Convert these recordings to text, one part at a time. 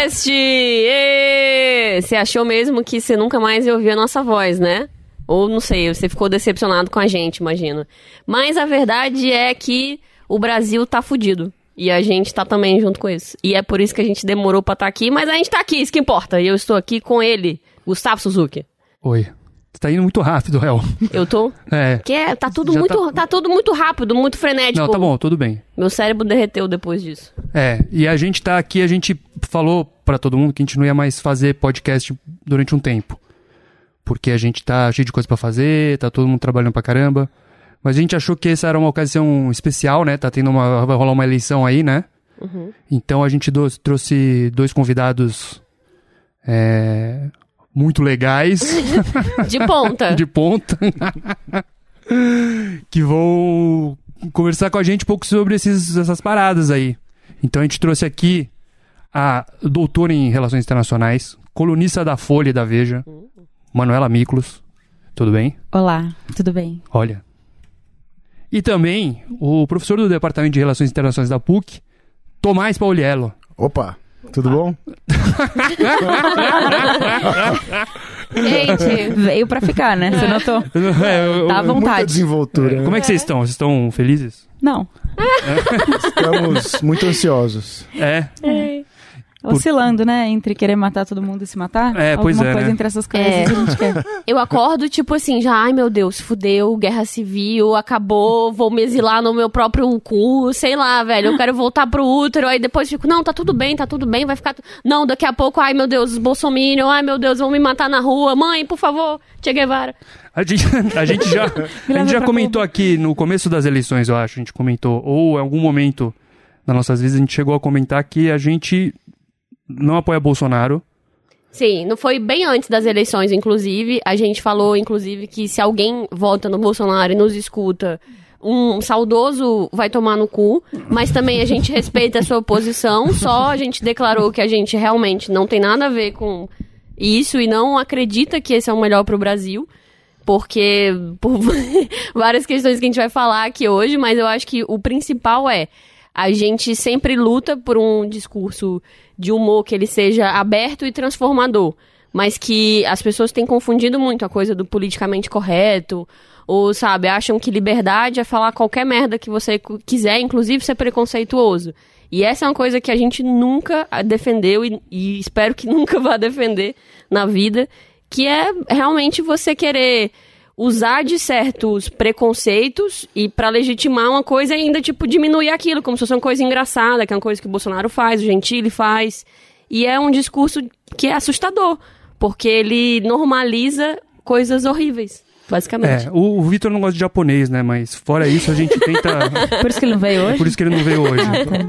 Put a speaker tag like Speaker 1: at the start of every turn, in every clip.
Speaker 1: podcast! Você achou mesmo que você nunca mais ia ouvir a nossa voz, né? Ou não sei, você ficou decepcionado com a gente, imagino. Mas a verdade é que o Brasil tá fudido. E a gente tá também junto com isso. E é por isso que a gente demorou pra estar aqui, mas a gente tá aqui, isso que importa. E eu estou aqui com ele, Gustavo Suzuki.
Speaker 2: Oi. Você tá indo muito rápido, El.
Speaker 1: Eu tô? Tá tudo muito rápido, muito frenético.
Speaker 2: Não, tá bom, tudo bem.
Speaker 1: Meu cérebro derreteu depois disso.
Speaker 2: E a gente tá aqui, a gente falou pra todo mundo que a gente não ia mais fazer podcast durante um tempo. Porque a gente tá cheio de coisa pra fazer, tá todo mundo trabalhando pra caramba. Mas a gente achou que essa era uma ocasião especial, né? Vai rolar uma eleição aí, né?
Speaker 1: Uhum.
Speaker 2: Então a gente trouxe 2 convidados muito legais.
Speaker 1: De ponta.
Speaker 2: De ponta. Que vão conversar com a gente um pouco sobre essas paradas aí. Então a gente trouxe aqui a doutora em Relações Internacionais, colunista da Folha e da Veja, Manuela Miklos. Tudo bem?
Speaker 3: Olá, tudo bem?
Speaker 2: Olha. E também o professor do Departamento de Relações Internacionais da PUC, Tomás Pauliello.
Speaker 4: Opa, tudo bom?
Speaker 3: Gente, veio pra ficar, né? Você notou? Tá à vontade.
Speaker 4: Muita desenvoltura.
Speaker 2: Como é que vocês estão? Vocês estão felizes?
Speaker 3: Não.
Speaker 4: Estamos muito ansiosos.
Speaker 3: Oscilando, né? Entre querer matar todo mundo e se matar.
Speaker 2: Pois
Speaker 3: Alguma coisa
Speaker 2: né?
Speaker 3: entre essas coisas que a gente quer.
Speaker 1: Eu acordo, tipo assim, já, ai meu Deus, fudeu, guerra civil, acabou, vou me exilar no meu próprio cu, sei lá, velho, eu quero voltar pro útero, aí depois fico, não, tá tudo bem, vai ficar... Não, daqui a pouco, ai meu Deus, os bolsominions, ai meu Deus, vão me matar na rua, mãe, por favor, Che Guevara.
Speaker 2: A gente já comentou aqui no começo das eleições, eu acho, a gente comentou, ou em algum momento das nossas vidas a gente chegou a comentar que a gente não apoia Bolsonaro.
Speaker 1: Sim, não foi bem antes das eleições, inclusive. A gente falou, inclusive, que se alguém vota no Bolsonaro e nos escuta, um saudoso vai tomar no cu. Mas também a gente respeita a sua posição. Só a gente declarou que a gente realmente não tem nada a ver com isso e não acredita que esse é o melhor pro Brasil. Porque, por várias questões que a gente vai falar aqui hoje, mas eu acho que o principal a gente sempre luta por um discurso de humor que ele seja aberto e transformador, mas que as pessoas têm confundido muito a coisa do politicamente correto, ou, sabe, acham que liberdade é falar qualquer merda que você quiser, inclusive ser preconceituoso. E essa é uma coisa que a gente nunca defendeu e espero que nunca vá defender na vida, que é realmente você querer usar de certos preconceitos e pra legitimar uma coisa e ainda, tipo, diminuir aquilo, como se fosse uma coisa engraçada, que é uma coisa que o Bolsonaro faz, o Gentili faz. E é um discurso que é assustador, porque ele normaliza coisas horríveis, basicamente.
Speaker 2: O Vitor não gosta de japonês, né? Mas fora isso, a gente tenta...
Speaker 3: Por isso que ele não veio hoje?
Speaker 2: Por isso que ele não veio hoje.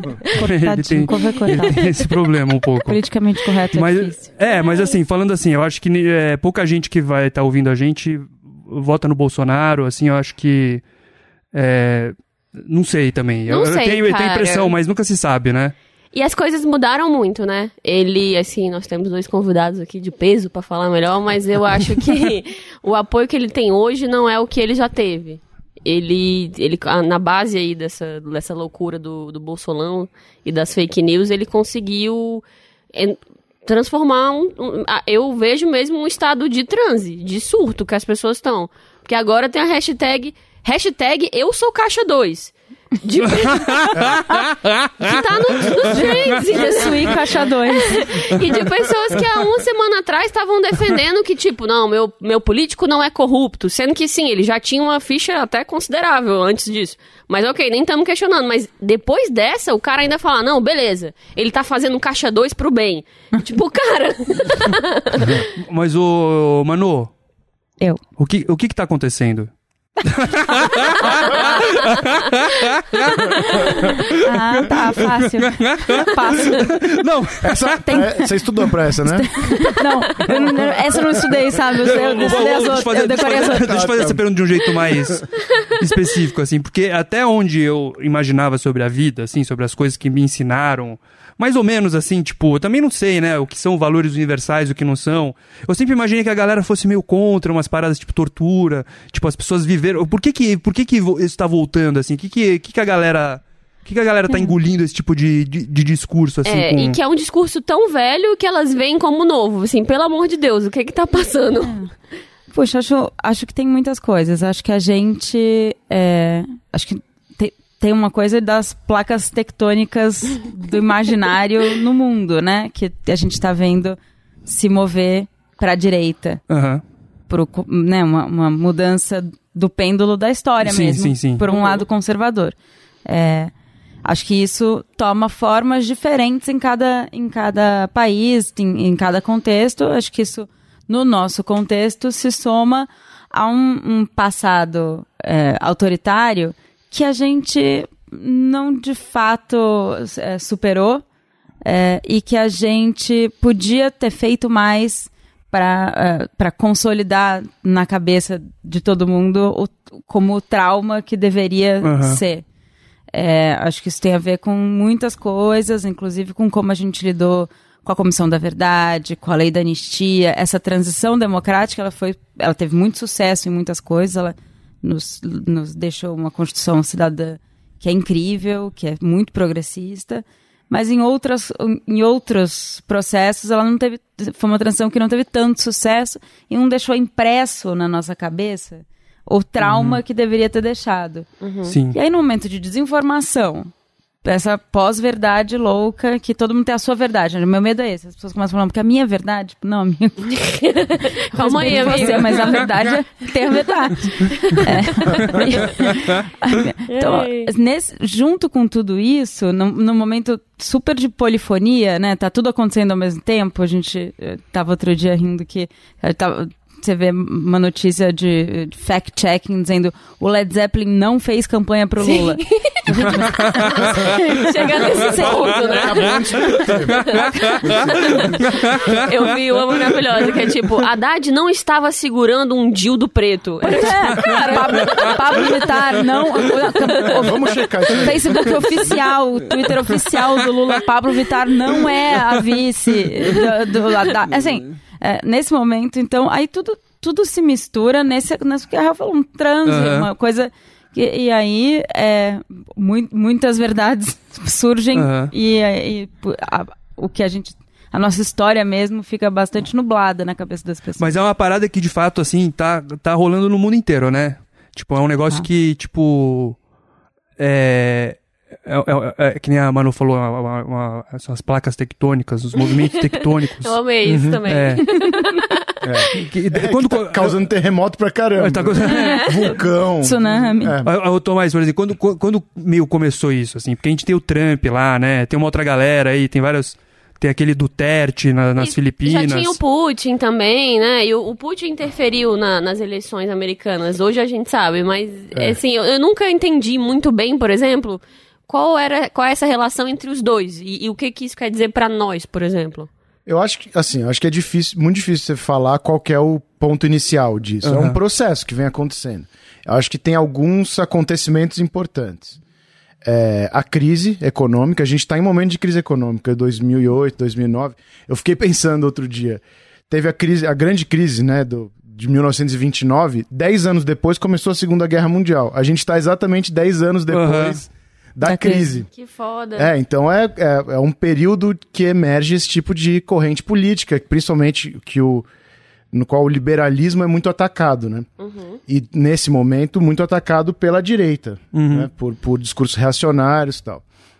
Speaker 2: Ele tem esse problema um pouco.
Speaker 3: Politicamente correto difícil.
Speaker 2: Mas assim, falando assim, eu acho que pouca gente que vai estar ouvindo a gente vota no Bolsonaro, assim, eu acho que... não sei também. Eu tenho impressão, mas nunca se sabe, né?
Speaker 1: E as coisas mudaram muito, né? Ele, assim, nós temos 2 convidados aqui de peso pra falar melhor, mas eu acho que o apoio que ele tem hoje não é o que ele já teve. Ele na base aí dessa loucura do Bolsolão e das fake news, ele conseguiu transformar eu vejo mesmo um estado de transe, de surto que as pessoas estão. Porque agora tem a hashtag eu sou caixa 2. Que tá nos trends,
Speaker 3: entendeu? Caixa 2.
Speaker 1: E de pessoas que há uma semana atrás estavam defendendo que, tipo, não, meu político não é corrupto. Sendo que sim, ele já tinha uma ficha até considerável antes disso. Mas ok, nem estamos questionando. Mas depois dessa, o cara ainda fala, não, beleza, ele tá fazendo um caixa 2 pro bem. Tipo, cara...
Speaker 2: Mas Manu... O que tá acontecendo?
Speaker 3: Tá, fácil. Passo.
Speaker 2: Não,
Speaker 4: você estudou pra essa, né?
Speaker 3: Não, essa eu não estudei, sabe? Eu estudei as outras, eu decorei as outras.
Speaker 2: Deixa eu fazer essa pergunta de um jeito mais específico, assim, porque até onde eu imaginava sobre a vida, assim, sobre as coisas que me ensinaram, mais ou menos assim, tipo, eu também não sei, né, o que são valores universais, o que não são. Eu sempre imaginei que a galera fosse meio contra umas paradas tipo tortura, tipo, as pessoas viveram... Por que isso tá voltando, assim? O que a galera Por que a galera tá engolindo esse tipo de discurso, assim?
Speaker 1: E que é um discurso tão velho que elas veem como novo. Assim, pelo amor de Deus, o que tá passando?
Speaker 3: Puxa, acho que tem muitas coisas. Acho que a gente... acho que tem uma coisa das placas tectônicas do imaginário no mundo, né? Que a gente tá vendo se mover pra direita. Né? Uma mudança do pêndulo da história mesmo. Sim. Por um lado conservador. Acho que isso toma formas diferentes em cada país, em cada contexto. Acho que isso, no nosso contexto, se soma a um passado autoritário que a gente não, de fato, superou e que a gente podia ter feito mais para consolidar na cabeça de todo mundo como o trauma que deveria ser. Acho que isso tem a ver com muitas coisas, inclusive com como a gente lidou com a Comissão da Verdade, com a Lei da Anistia. Essa transição democrática, ela teve muito sucesso em muitas coisas, ela nos deixou uma Constituição cidadã que é incrível, que é muito progressista, mas em outros processos ela não teve, foi uma transição que não teve tanto sucesso e não deixou impresso na nossa cabeça o trauma que deveria ter deixado.
Speaker 2: Sim.
Speaker 3: E aí, no momento de desinformação, essa pós-verdade louca, que todo mundo tem a sua verdade. O meu medo é esse. As pessoas começam falando, porque a minha verdade... Não, a minha...
Speaker 1: Calma aí, amiga.
Speaker 3: Mas a verdade é ter a verdade. Então, junto com tudo isso, num momento super de polifonia, né? Tá tudo acontecendo ao mesmo tempo. A gente tava outro dia rindo que... Você vê uma notícia de fact-checking dizendo o Led Zeppelin não fez campanha pro Lula.
Speaker 1: Chega nesse ponto, né? Eu vi uma maravilhosa, que é tipo, Haddad não estava segurando um dildo preto.
Speaker 3: Pablo Vittar não...
Speaker 4: Vamos checar isso aí.
Speaker 3: Facebook oficial, o Twitter oficial do Lula, Pablo Vittar não é a vice do Haddad. Assim... nesse momento, então, aí tudo se mistura nesse que a Rafa falou, um transe, uma coisa... E aí, muitas verdades surgem e o que a nossa história mesmo fica bastante nublada na cabeça das pessoas.
Speaker 2: Mas é uma parada que, de fato, assim, tá rolando no mundo inteiro, né? Tipo, é um negócio que, tipo... que nem a Manu falou, são as placas tectônicas, os movimentos tectônicos.
Speaker 1: Eu amei isso também.
Speaker 4: Quando tá causando terremoto pra caramba. Vulcão.
Speaker 3: Tsunami.
Speaker 2: Tomás, por exemplo, quando meio começou isso, assim, porque a gente tem o Trump lá, né? Tem uma outra galera aí, tem vários... Tem aquele Duterte nas Filipinas.
Speaker 1: Já tinha o Putin também, né? E o Putin interferiu nas eleições americanas. Hoje a gente sabe, mas assim, eu nunca entendi muito bem, por exemplo... Qual é essa relação entre os dois? E o que isso quer dizer pra nós, por exemplo?
Speaker 4: Eu acho que, é difícil, muito difícil você falar qual que é o ponto inicial disso. É um processo que vem acontecendo. Eu acho que tem alguns acontecimentos importantes. A crise econômica, a gente está em momento de crise econômica, 2008, 2009. Eu fiquei pensando outro dia, teve a grande crise, né, de 1929, 10 anos depois começou a Segunda Guerra Mundial. A gente está exatamente 10 anos depois... Da crise.
Speaker 1: Que foda.
Speaker 4: Então é um período que emerge esse tipo de corrente política, principalmente no qual o liberalismo é muito atacado, né? E nesse momento muito atacado pela direita, né? Por discursos reacionários e tal.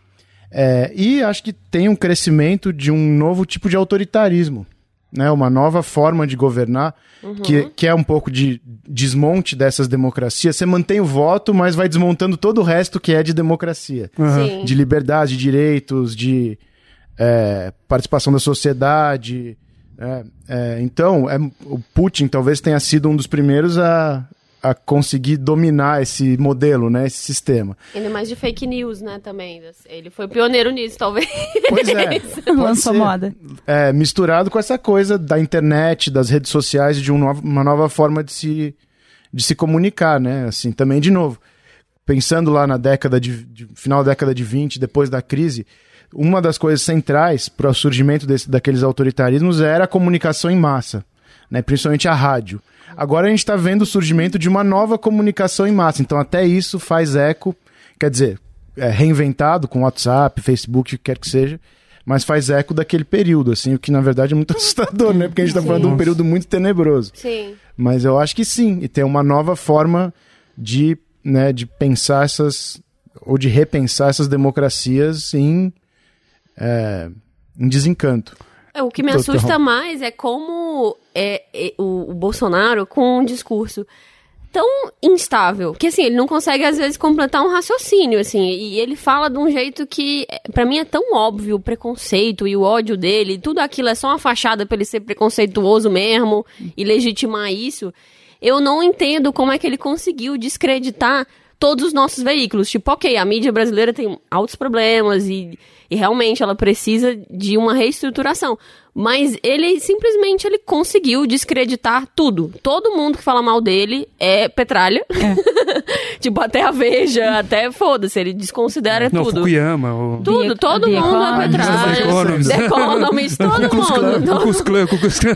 Speaker 4: E acho que tem um crescimento de um novo tipo de autoritarismo, né? Uma nova forma de governar, que é um pouco de desmonte dessas democracias. Você mantém o voto, mas vai desmontando todo o resto que é de democracia. De liberdade, de direitos, de participação da sociedade. Então, o Putin talvez tenha sido um dos primeiros a conseguir dominar esse modelo, né, esse sistema.
Speaker 1: Ainda mais de fake news, né, também. Ele foi pioneiro nisso, talvez.
Speaker 4: Pois é.
Speaker 3: Lançou moda.
Speaker 4: Misturado com essa coisa da internet, das redes sociais, de uma nova forma de se comunicar, né, assim, também, de novo, pensando lá na final da década de 20, depois da crise, uma das coisas centrais para o surgimento daqueles autoritarismos era a comunicação em massa, né, principalmente a rádio. Agora a gente está vendo o surgimento de uma nova comunicação em massa. Então até isso faz eco. Quer dizer, reinventado com WhatsApp, Facebook, o que quer que seja, mas faz eco daquele período, assim, o que na verdade é muito assustador, né? Porque a gente tá falando de um período muito tenebroso.
Speaker 1: Sim.
Speaker 4: Mas eu acho que sim, e tem uma nova forma de pensar ou de repensar essas democracias em desencanto.
Speaker 1: O que me assusta mais é como o Bolsonaro, com um discurso tão instável, que assim, ele não consegue às vezes completar um raciocínio, assim, e ele fala de um jeito que pra mim é tão óbvio, o preconceito e o ódio dele, tudo aquilo é só uma fachada pra ele ser preconceituoso mesmo e legitimar isso. Eu não entendo como é que ele conseguiu descreditar todos os nossos veículos. Tipo, ok, a mídia brasileira tem altos problemas e realmente ela precisa de uma reestruturação. Mas ele simplesmente conseguiu descreditar tudo. Todo mundo que fala mal dele é petralha. Tipo, até a Veja, até foda-se, ele desconsidera tudo.
Speaker 2: Fukuyama.
Speaker 1: Tudo, todo mundo é petralha. The Economist, todo mundo.
Speaker 2: Ku Klux Klan.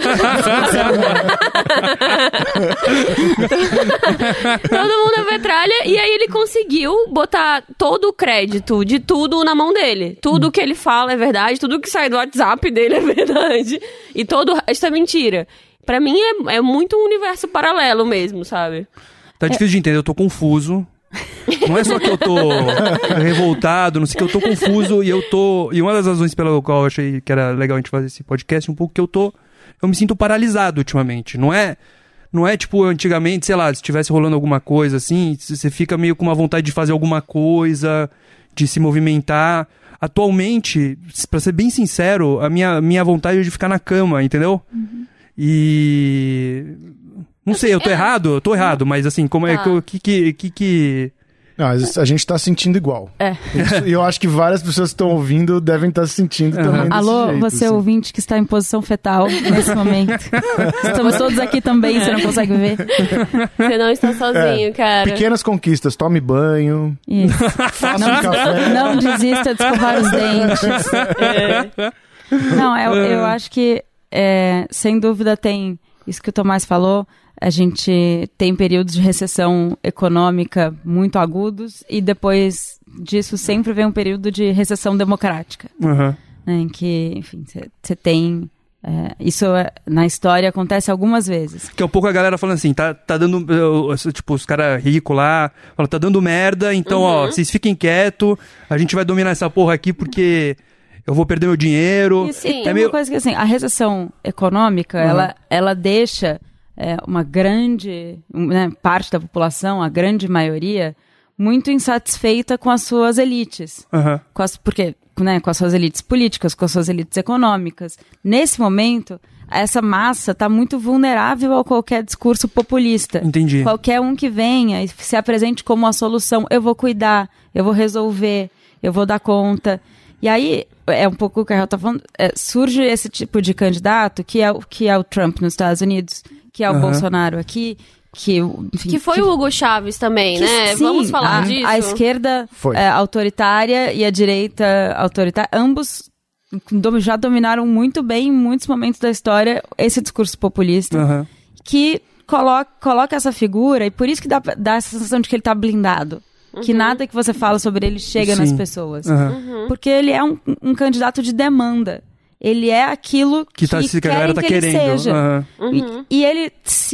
Speaker 1: Todo mundo é petralha. E aí ele conseguiu botar todo o crédito de tudo na mão dele. Tudo que ele fala é verdade, tudo que sai do WhatsApp dele é verdade. E todo o resto é mentira. Pra mim é muito um universo paralelo mesmo, sabe?
Speaker 2: Tá difícil de entender, eu tô confuso. Não é só que eu tô revoltado, não sei, que eu tô confuso e uma das razões pela qual eu achei que era legal a gente fazer esse podcast, um pouco que eu me sinto paralisado ultimamente. Não é tipo antigamente, sei lá, se estivesse rolando alguma coisa assim, você fica meio com uma vontade de fazer alguma coisa, de se movimentar. Atualmente, pra ser bem sincero, a minha vontade é de ficar na cama, entendeu? Uhum. E... Não sei, eu tô errado? Eu tô errado, mas assim, como é que...
Speaker 4: Não, a gente tá sentindo igual. E eu acho que várias pessoas que estão ouvindo devem estar se sentindo também desse
Speaker 3: Alô,
Speaker 4: jeito,
Speaker 3: você
Speaker 4: assim.
Speaker 3: ouvinte que está em posição fetal nesse momento. Estamos todos aqui também, você não consegue ver.
Speaker 1: Você não está sozinho, cara.
Speaker 4: Pequenas conquistas, tome banho.
Speaker 3: Isso.
Speaker 4: Faça um café.
Speaker 3: Não desista de escovar os dentes. Não, eu acho que, sem dúvida, tem isso que o Tomás falou. A gente tem períodos de recessão econômica muito agudos e depois disso sempre vem um período de recessão democrática.
Speaker 2: Uhum.
Speaker 3: Né, em que, enfim, você tem... isso na história acontece algumas vezes.
Speaker 2: Que é um pouco a galera falando assim, tá dando... Tipo, os caras ricos lá, falam, tá dando merda, então, ó, vocês fiquem quietos, a gente vai dominar essa porra aqui porque... Eu vou perder meu dinheiro.
Speaker 3: E tem uma coisa que, assim, a recessão econômica, ela deixa... uma grande parte da população, a grande maioria, muito insatisfeita com as suas elites.
Speaker 2: Uhum.
Speaker 3: Com as suas elites políticas, com as suas elites econômicas. Nesse momento, essa massa está muito vulnerável a qualquer discurso populista.
Speaker 2: Entendi.
Speaker 3: Qualquer um que venha e se apresente como uma solução, eu vou cuidar, eu vou resolver, eu vou dar conta. E aí, é um pouco o que a Rael está falando, surge esse tipo de candidato, que é o Trump nos Estados Unidos, que é o Bolsonaro aqui,
Speaker 1: que foi o Hugo Chávez também, né?
Speaker 3: Sim,
Speaker 1: vamos falar disso.
Speaker 3: A esquerda autoritária e a direita autoritária, ambos já dominaram muito bem em muitos momentos da história esse discurso populista, que coloca essa figura, e por isso que dá essa sensação de que ele está blindado. Que nada que você fala sobre ele chega nas pessoas. Porque ele é um candidato de demanda. Ele é aquilo que a galera tá querendo. Ele seja. E ele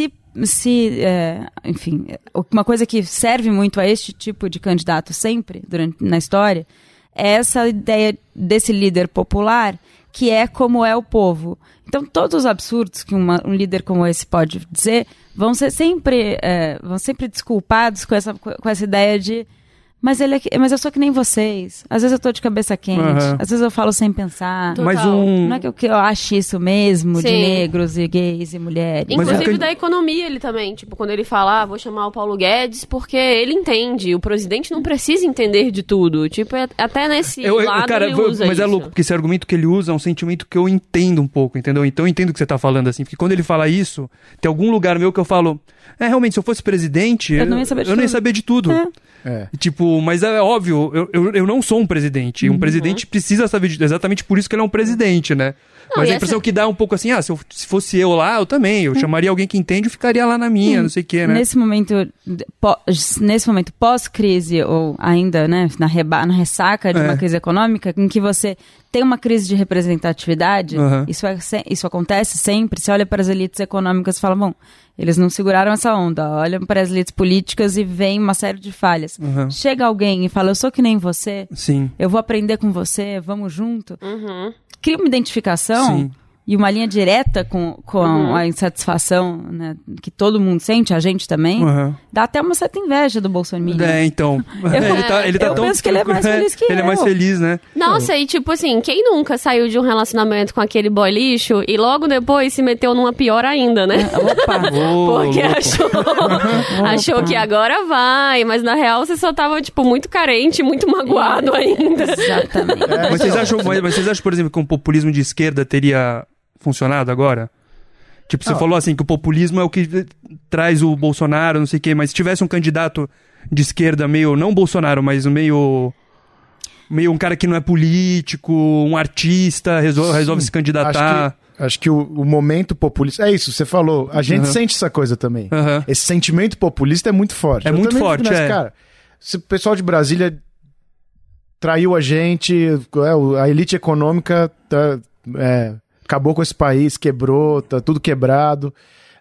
Speaker 3: enfim, uma coisa que serve muito a este tipo de candidato sempre, na história, é essa ideia desse líder popular que é como é o povo. Então, todos os absurdos que um líder como esse pode dizer vão ser sempre, desculpados com essa ideia de mas eu sou que nem vocês. Às vezes eu tô de cabeça quente. Às vezes eu falo sem pensar.
Speaker 2: Mas
Speaker 3: não é que eu acho isso mesmo, de negros e gays e mulheres.
Speaker 1: Inclusive da economia ele também. Tipo, quando ele fala, vou chamar o Paulo Guedes, porque ele entende. O presidente não precisa entender de tudo. Tipo, até nesse lado
Speaker 2: cara,
Speaker 1: ele usa
Speaker 2: mas
Speaker 1: isso.
Speaker 2: É louco, porque esse argumento que ele usa é um sentimento que eu entendo um pouco, entendeu? Então eu entendo o que você tá falando, assim. Porque quando ele fala isso, tem algum lugar meu que eu falo... realmente, se eu fosse presidente, eu não ia saber de tudo. Tipo, mas é óbvio, eu não sou um presidente. Um presidente precisa saber exatamente por isso que ele é um presidente, né?
Speaker 1: Não,
Speaker 2: Mas
Speaker 1: e
Speaker 2: a impressão que dá é um pouco assim, se fosse eu lá, eu também. Eu chamaria alguém que entende e ficaria lá na minha, não sei o quê, né?
Speaker 3: Nesse momento pós-crise, ou ainda, né, na ressaca de uma crise econômica, em que você tem uma crise de representatividade, isso acontece sempre. Você olha para as elites econômicas e fala, bom, eles não seguraram essa onda. Olha para as elites políticas e vem uma série de falhas. Chega alguém e fala, eu sou que nem você,
Speaker 2: Sim.
Speaker 3: eu vou aprender com você, vamos junto. Cria uma identificação e uma linha direta com a insatisfação, né, que todo mundo sente, a gente também. Dá até uma certa inveja do Bolsonaro.
Speaker 2: Então. Ele tá
Speaker 3: eu
Speaker 2: tão
Speaker 3: penso que ele é mais feliz que
Speaker 2: Ele é mais feliz, né?
Speaker 1: Nossa, e tipo assim, quem nunca saiu de um relacionamento com aquele boy lixo e logo depois se meteu numa pior ainda, né?
Speaker 3: Opa!
Speaker 1: Porque achou que agora vai, mas na real você só tava, tipo, muito carente, muito magoado ainda.
Speaker 3: Exatamente.
Speaker 2: Mas vocês acham, por exemplo, que um populismo de esquerda teria funcionado agora? Tipo, você falou assim, que o populismo é o que traz o Bolsonaro, não sei o quê, mas se tivesse um candidato de esquerda meio, não Bolsonaro, mas meio um cara que não é político, um artista, resolve se candidatar.
Speaker 4: Acho que o momento populista... É isso, você falou. A gente sente essa coisa também. Esse sentimento populista é muito forte.
Speaker 2: É muito forte,
Speaker 4: Cara, se o pessoal de Brasília traiu a gente, a elite econômica acabou com esse país, quebrou, tá tudo quebrado.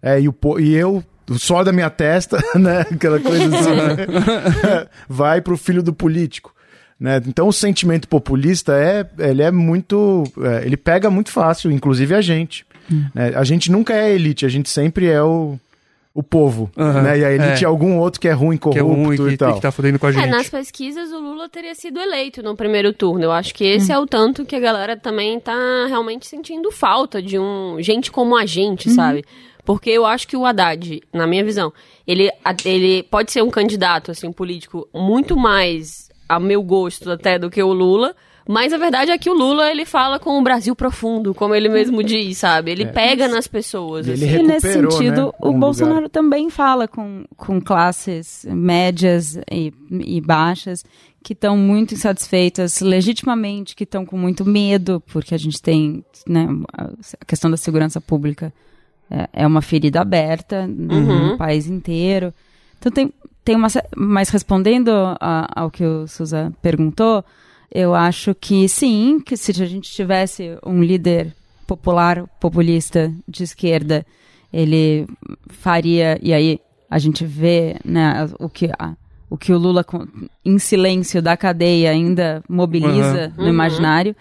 Speaker 4: O suor da minha testa, né? Aquela coisa assim, né? Vai pro filho do político. Né? Então o sentimento populista ele é muito... ele pega muito fácil, inclusive a gente. Né? A gente nunca é a elite, a gente sempre é o povo. Né? E a elite é algum outro que é ruim, corrupto e tal.
Speaker 2: Que tá fudendo com a gente.
Speaker 1: Nas pesquisas o Lula teria sido eleito no primeiro turno. Eu acho que esse é o tanto que a galera também tá realmente sentindo falta de gente como a gente, sabe? Porque eu acho que o Haddad, na minha visão, ele pode ser um candidato, assim, um político muito mais a meu gosto até do que o Lula, mas a verdade é que o Lula, ele fala com o Brasil profundo, como ele mesmo diz, sabe? Ele pega nas pessoas.
Speaker 4: Ele
Speaker 1: assim.
Speaker 3: E nesse sentido,
Speaker 4: né,
Speaker 3: o Bolsonaro também fala com classes médias e baixas que estão muito insatisfeitas legitimamente, que estão com muito medo, porque a gente tem, né, a questão da segurança pública é uma ferida aberta no país inteiro. Então tem uma... Mas respondendo ao que o Souza perguntou, eu acho que sim, que se a gente tivesse um líder populista de esquerda, ele faria, e aí a gente vê, né, o que o Lula em silêncio da cadeia ainda mobiliza no imaginário.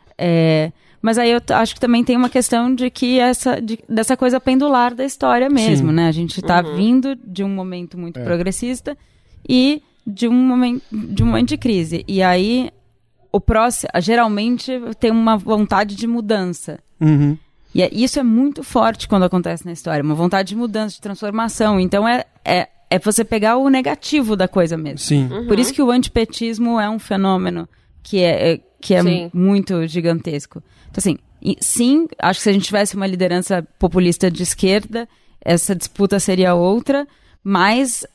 Speaker 3: Mas aí eu acho que também tem uma questão de que dessa coisa pendular da história mesmo, né? A gente está vindo de um momento muito progressista e de um momento de crise. E aí o próximo, geralmente, tem uma vontade de mudança. E isso é muito forte quando acontece na história. Uma vontade de mudança, de transformação. Então é você pegar o negativo da coisa mesmo.
Speaker 2: Sim.
Speaker 3: Por isso que o antipetismo é um fenômeno que é muito gigantesco. Então, assim, sim, acho que se a gente tivesse uma liderança populista de esquerda, essa disputa seria outra, mas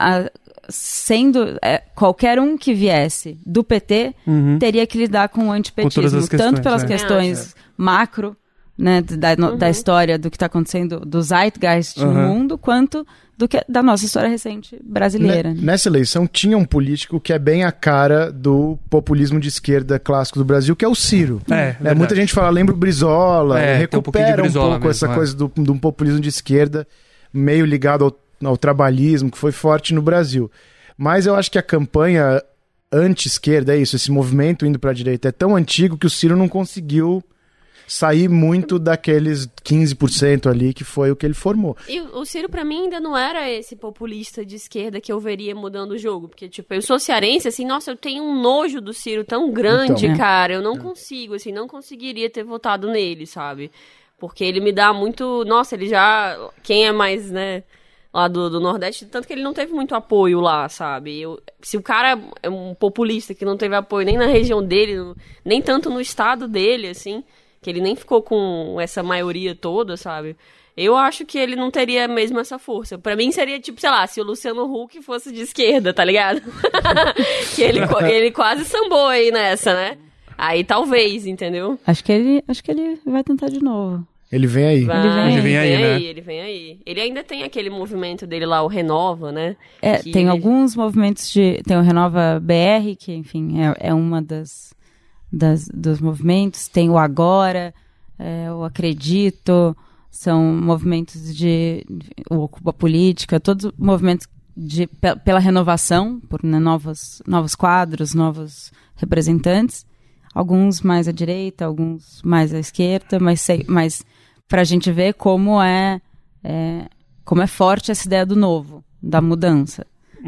Speaker 3: qualquer um que viesse do PT teria que lidar com o antipetismo, tanto pelas questões macro, né, da história, do que está acontecendo, do zeitgeist no mundo, quanto da nossa história recente brasileira.
Speaker 4: Nessa eleição tinha um político que é bem a cara do populismo de esquerda clássico do Brasil, que é o Ciro. Muita gente fala, lembra o Brizola, recupera um pouco mesmo, essa coisa de um populismo de esquerda, meio ligado ao trabalhismo, que foi forte no Brasil. Mas eu acho que a campanha anti-esquerda, esse movimento indo para a direita é tão antigo que o Ciro não conseguiu sair muito daqueles 15% ali que foi o que ele formou.
Speaker 1: E o Ciro, pra mim, ainda não era esse populista de esquerda que eu veria mudando o jogo. Porque, tipo, eu sou cearense, assim, nossa, eu tenho um nojo do Ciro tão grande, cara. Eu não consigo, assim, não conseguiria ter votado nele, sabe? Porque ele me dá muito... Nossa, ele já... Quem é mais, né, lá do Nordeste, tanto que ele não teve muito apoio lá, sabe? Se o cara é um populista que não teve apoio nem na região dele, nem tanto no estado dele, assim... que ele nem ficou com essa maioria toda, sabe? Eu acho que ele não teria mesmo essa força. Pra mim seria tipo, sei lá, se o Luciano Huck fosse de esquerda, tá ligado? Que ele quase sambou aí nessa, né? Aí talvez, entendeu?
Speaker 3: Acho que ele vai tentar de novo.
Speaker 4: Ele vem aí.
Speaker 2: Ele vem aí, né?
Speaker 1: Ele vem aí. Ele ainda tem aquele movimento dele lá, o Renova, né?
Speaker 3: Tem alguns movimentos tem o Renova BR, que, enfim, é uma dos movimentos. Tem o Agora, o Acredito, são movimentos o Ocupa Política, todos movimentos pela renovação, por novos quadros, novos representantes. Alguns mais à direita, alguns mais à esquerda, mas para a gente ver como é forte essa ideia do novo, da mudança.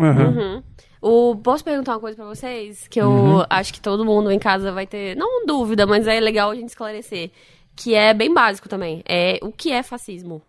Speaker 1: Posso perguntar uma coisa pra vocês? Que eu acho que todo mundo em casa vai ter, não dúvida, mas é legal a gente esclarecer. Que é bem básico também. O que é fascismo?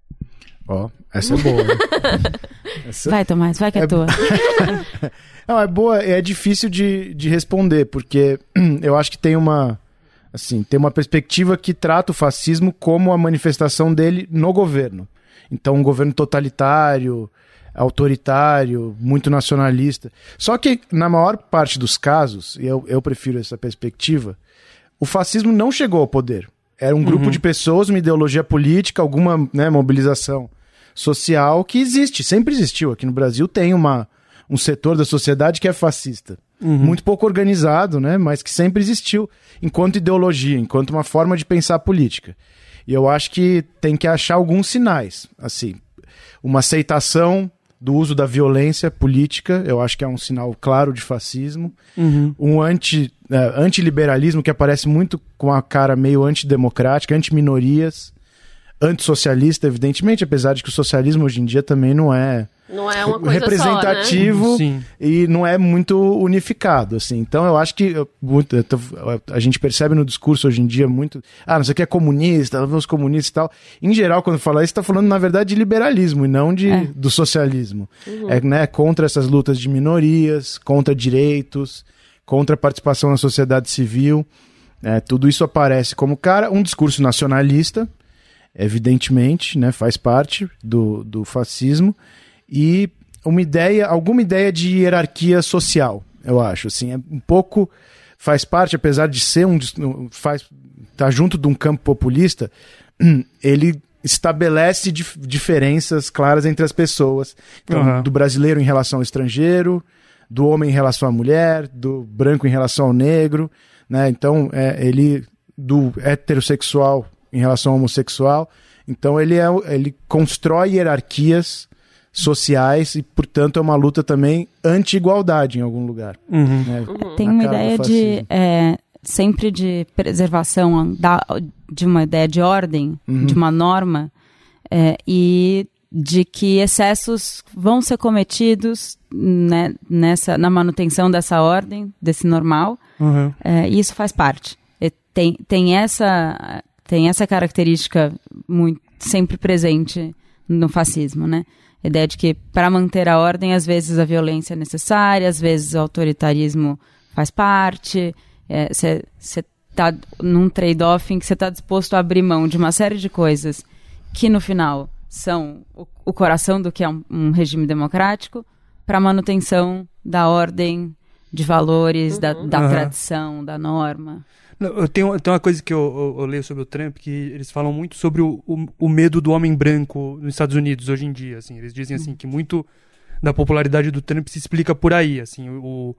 Speaker 4: Essa é boa.
Speaker 3: Vai, Tomás, vai que é tua.
Speaker 4: Não, é boa, é difícil de responder, porque eu acho que tem uma perspectiva que trata o fascismo como a manifestação dele no governo. Então, um governo totalitário, autoritário, muito nacionalista. Só que, na maior parte dos casos, e eu prefiro essa perspectiva, o fascismo não chegou ao poder. Era um grupo de pessoas, uma ideologia política, alguma mobilização social que existe, sempre existiu. Aqui no Brasil tem um setor da sociedade que é fascista. Muito pouco organizado, mas que sempre existiu enquanto ideologia, enquanto uma forma de pensar a política. E eu acho que tem que achar alguns sinais. Assim, uma aceitação do uso da violência política, eu acho que é um sinal claro de fascismo. Um antiliberalismo que aparece muito com a cara meio antidemocrática, anti-minorias, antissocialista, evidentemente, apesar de que o socialismo hoje em dia também não é
Speaker 1: uma coisa
Speaker 4: representativo
Speaker 1: só, né?
Speaker 4: E não é muito unificado, assim. Então eu acho que a gente percebe no discurso hoje em dia muito, não sei o que é comunista, os comunistas e tal. Em geral, quando fala isso, está falando na verdade de liberalismo e não do socialismo. Contra essas lutas de minorias, contra direitos, contra a participação na sociedade civil. Tudo isso aparece como um discurso nacionalista, evidentemente, faz parte do fascismo, e alguma ideia de hierarquia social, eu acho, assim, um pouco faz parte, apesar de ser tá junto de um campo populista, ele estabelece diferenças claras entre as pessoas, então, do brasileiro em relação ao estrangeiro, do homem em relação à mulher, do branco em relação ao negro, então do heterossexual em relação ao homossexual. Então ele constrói hierarquias sociais e, portanto, é uma luta também anti-igualdade em algum lugar.
Speaker 3: Tem uma ideia sempre de preservação de uma ideia de ordem, de uma norma, e de que excessos vão ser cometidos na manutenção dessa ordem, desse normal, e isso faz parte. Tem essa característica muito, sempre presente no fascismo, A ideia de que, para manter a ordem, às vezes a violência é necessária, às vezes o autoritarismo faz parte. Você está num trade-off em que você está disposto a abrir mão de uma série de coisas que, no final, são o coração do que é um regime democrático, para a manutenção da ordem, de valores, da tradição, da norma.
Speaker 2: Tem uma coisa que eu leio sobre o Trump, que eles falam muito sobre o medo do homem branco nos Estados Unidos hoje em dia. Assim, eles dizem assim, que muito da popularidade do Trump se explica por aí. Assim,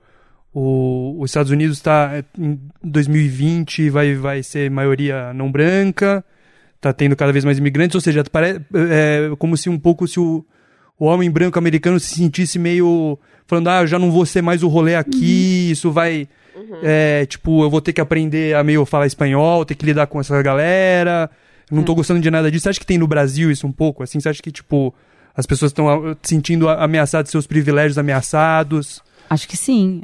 Speaker 2: os Estados Unidos está em 2020 vai ser maioria não branca, está tendo cada vez mais imigrantes, ou seja, como se um pouco se o homem branco americano se sentisse meio falando, eu já não vou ser mais o rolê aqui, isso vai... eu vou ter que aprender a meio falar espanhol, ter que lidar com essa galera, não tô gostando de nada disso. Você acha que tem no Brasil isso um pouco? Assim, você acha que, as pessoas estão sentindo ameaçadas, seus privilégios ameaçados?
Speaker 3: Acho que sim.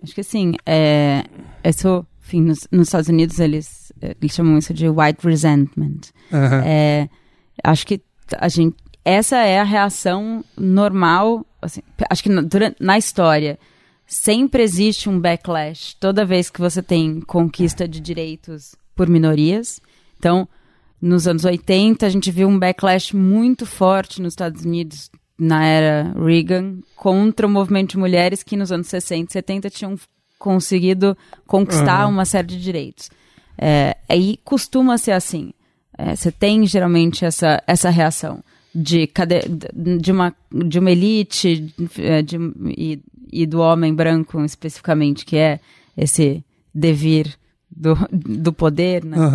Speaker 3: Enfim, nos Estados Unidos eles chamam isso de white resentment. Acho que essa é a reação normal, assim, acho que na história sempre existe um backlash toda vez que você tem conquista de direitos por minorias. Então, nos anos 80, a gente viu um backlash muito forte nos Estados Unidos, na era Reagan, contra o movimento de mulheres que nos anos 60 e 70 tinham conseguido conquistar uma série de direitos. Aí costuma ser assim. Você tem geralmente essa reação de uma elite e do homem branco especificamente, que é esse devir do poder, né?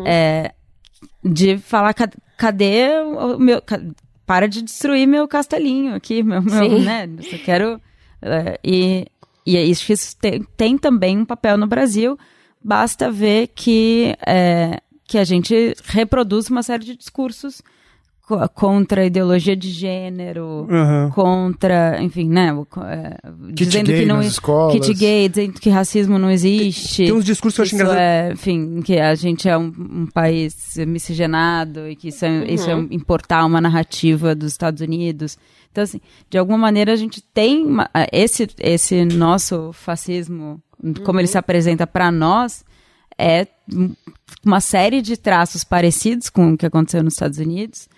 Speaker 3: De falar, cadê o meu... Para de destruir meu castelinho aqui, meu né? Eu quero... E isso tem também um papel no Brasil. Basta ver que a gente reproduz uma série de discursos contra a ideologia de gênero, contra, enfim, né? Dizendo que não kit gay, dizendo que racismo não existe.
Speaker 2: Tem uns discursos que eu acho engraçado.
Speaker 3: Enfim, que a gente é um país miscigenado e que isso é importar uma narrativa dos Estados Unidos. Então, assim, de alguma maneira a gente tem esse nosso fascismo, como ele se apresenta para nós, é uma série de traços parecidos com o que aconteceu nos Estados Unidos,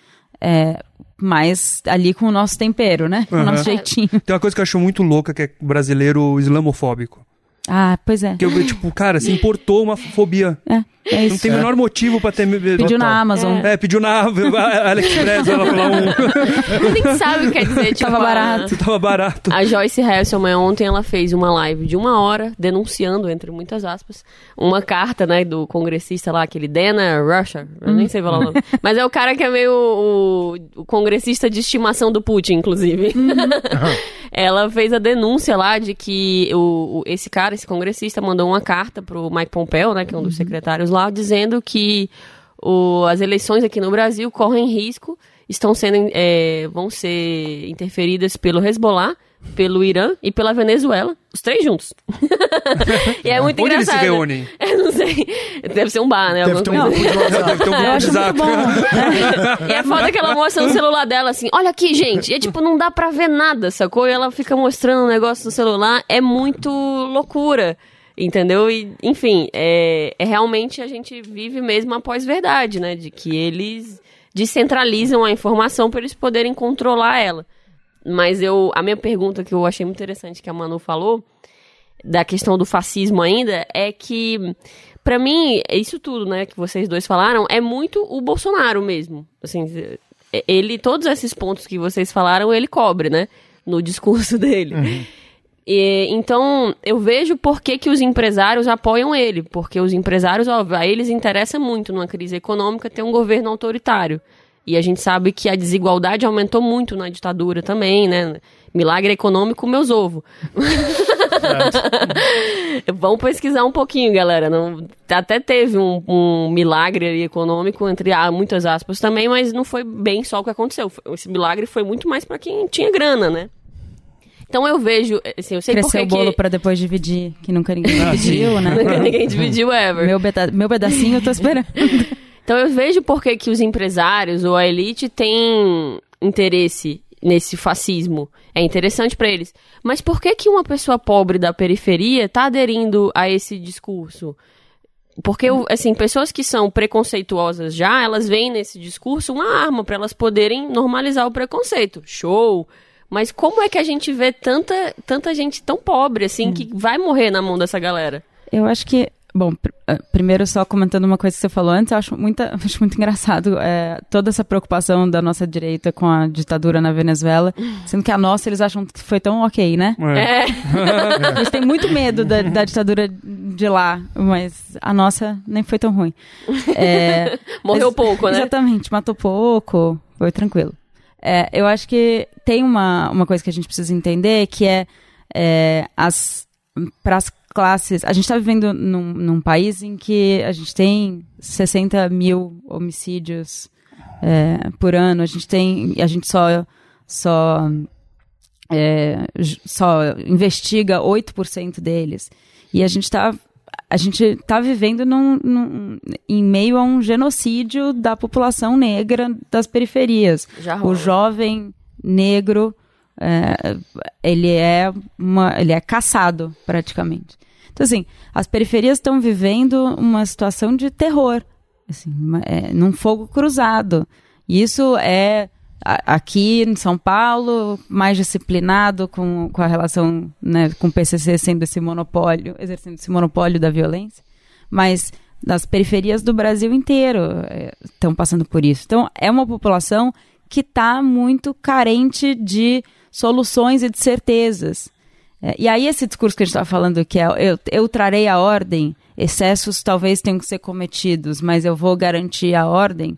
Speaker 3: mas ali com o nosso tempero, né? Com o nosso jeitinho.
Speaker 2: Tem uma coisa que eu acho muito louca, que é brasileiro islamofóbico.
Speaker 3: Ah, pois é.
Speaker 2: Que eu, tipo, cara, se importou uma fobia.
Speaker 3: É isso.
Speaker 2: Não tem o menor motivo pra ter...
Speaker 3: Pediu na Amazon.
Speaker 2: Pediu na AliExpress, ela falou
Speaker 1: Nem sabe o que quer dizer. Tipo,
Speaker 2: Tava barato.
Speaker 1: A Joyce Hasselman, ontem, ela fez uma live de 1 hora, denunciando, entre muitas aspas, uma carta, né, do congressista lá, aquele Dana Rusher, eu nem sei falar o nome. Mas é o cara que é meio o congressista de estimação do Putin, inclusive. Ela fez a denúncia lá de que esse congressista, mandou uma carta pro Mike Pompeo, né, que é um dos secretários lá, dizendo que as eleições aqui no Brasil correm risco, vão ser interferidas pelo Hezbollah, pelo Irã e pela Venezuela, os 3 juntos. E é muito
Speaker 2: Onde
Speaker 1: engraçado.
Speaker 2: Onde eles se reúnem?
Speaker 1: Eu não sei. Deve ser um bar, né?
Speaker 4: Deve ter um grupo de WhatsApp.
Speaker 1: E é foda que ela mostra no celular dela assim, olha aqui, gente. E é tipo, não dá pra ver nada, sacou? E ela fica mostrando um negócio no celular. É muito loucura, entendeu? E, enfim, realmente a gente vive mesmo a pós-verdade, né? De que eles descentralizam a informação para eles poderem controlar ela. Mas a minha pergunta, que eu achei muito interessante que a Manu falou, da questão do fascismo ainda, é que, pra mim, isso tudo, né, que vocês dois falaram, é muito o Bolsonaro mesmo. Assim, todos esses pontos que vocês falaram, ele cobre, né, no discurso dele. Então, eu vejo por que os empresários apoiam ele, porque os empresários, óbvio, a eles interessa muito, numa crise econômica, ter um governo autoritário. E a gente sabe que a desigualdade aumentou muito na ditadura também, né? Milagre econômico, meus ovos. Vamos pesquisar um pouquinho, galera. Até teve um milagre econômico, entre muitas aspas também, mas não foi bem só o que aconteceu. Esse milagre foi muito mais para quem tinha grana, né? Então eu vejo, assim, eu sei
Speaker 3: cresceu o bolo pra depois dividir, que nunca ninguém dividiu, né?
Speaker 1: Nunca ninguém dividiu ever.
Speaker 3: Meu pedacinho eu tô esperando.
Speaker 1: Então eu vejo por que os empresários ou a elite têm interesse nesse fascismo. É interessante pra eles. Mas por que uma pessoa pobre da periferia tá aderindo a esse discurso? Porque, assim, pessoas que são preconceituosas já, elas veem nesse discurso uma arma pra elas poderem normalizar o preconceito. Show! Mas como é que a gente vê tanta gente tão pobre, assim, que vai morrer na mão dessa galera?
Speaker 3: Eu acho que... Bom, primeiro só comentando uma coisa que você falou antes, eu acho muito engraçado toda essa preocupação da nossa direita com a ditadura na Venezuela, sendo que a nossa eles acham que foi tão ok, né? Eles têm muito medo da ditadura de lá, mas a nossa nem foi tão ruim.
Speaker 1: Morreu pouco, né?
Speaker 3: Exatamente, matou pouco, foi tranquilo. Eu acho que tem uma coisa que a gente precisa entender, que para as classes... A gente está vivendo num país em que a gente tem 60 mil homicídios por ano. A gente só investiga 8% deles. E a gente tá vivendo em meio a um genocídio da população negra das periferias. O jovem negro... ele é caçado, praticamente. Então, assim, as periferias estão vivendo uma situação de terror, assim, num fogo cruzado. E isso é aqui em São Paulo, mais disciplinado com a relação, né, com o PCC sendo esse monopólio, exercendo esse monopólio da violência, mas nas periferias do Brasil inteiro estão passando por isso. Então, é uma população que está muito carente de soluções e de certezas. E aí esse discurso que a gente estava falando, que é eu trarei a ordem, excessos talvez tenham que ser cometidos, mas eu vou garantir a ordem,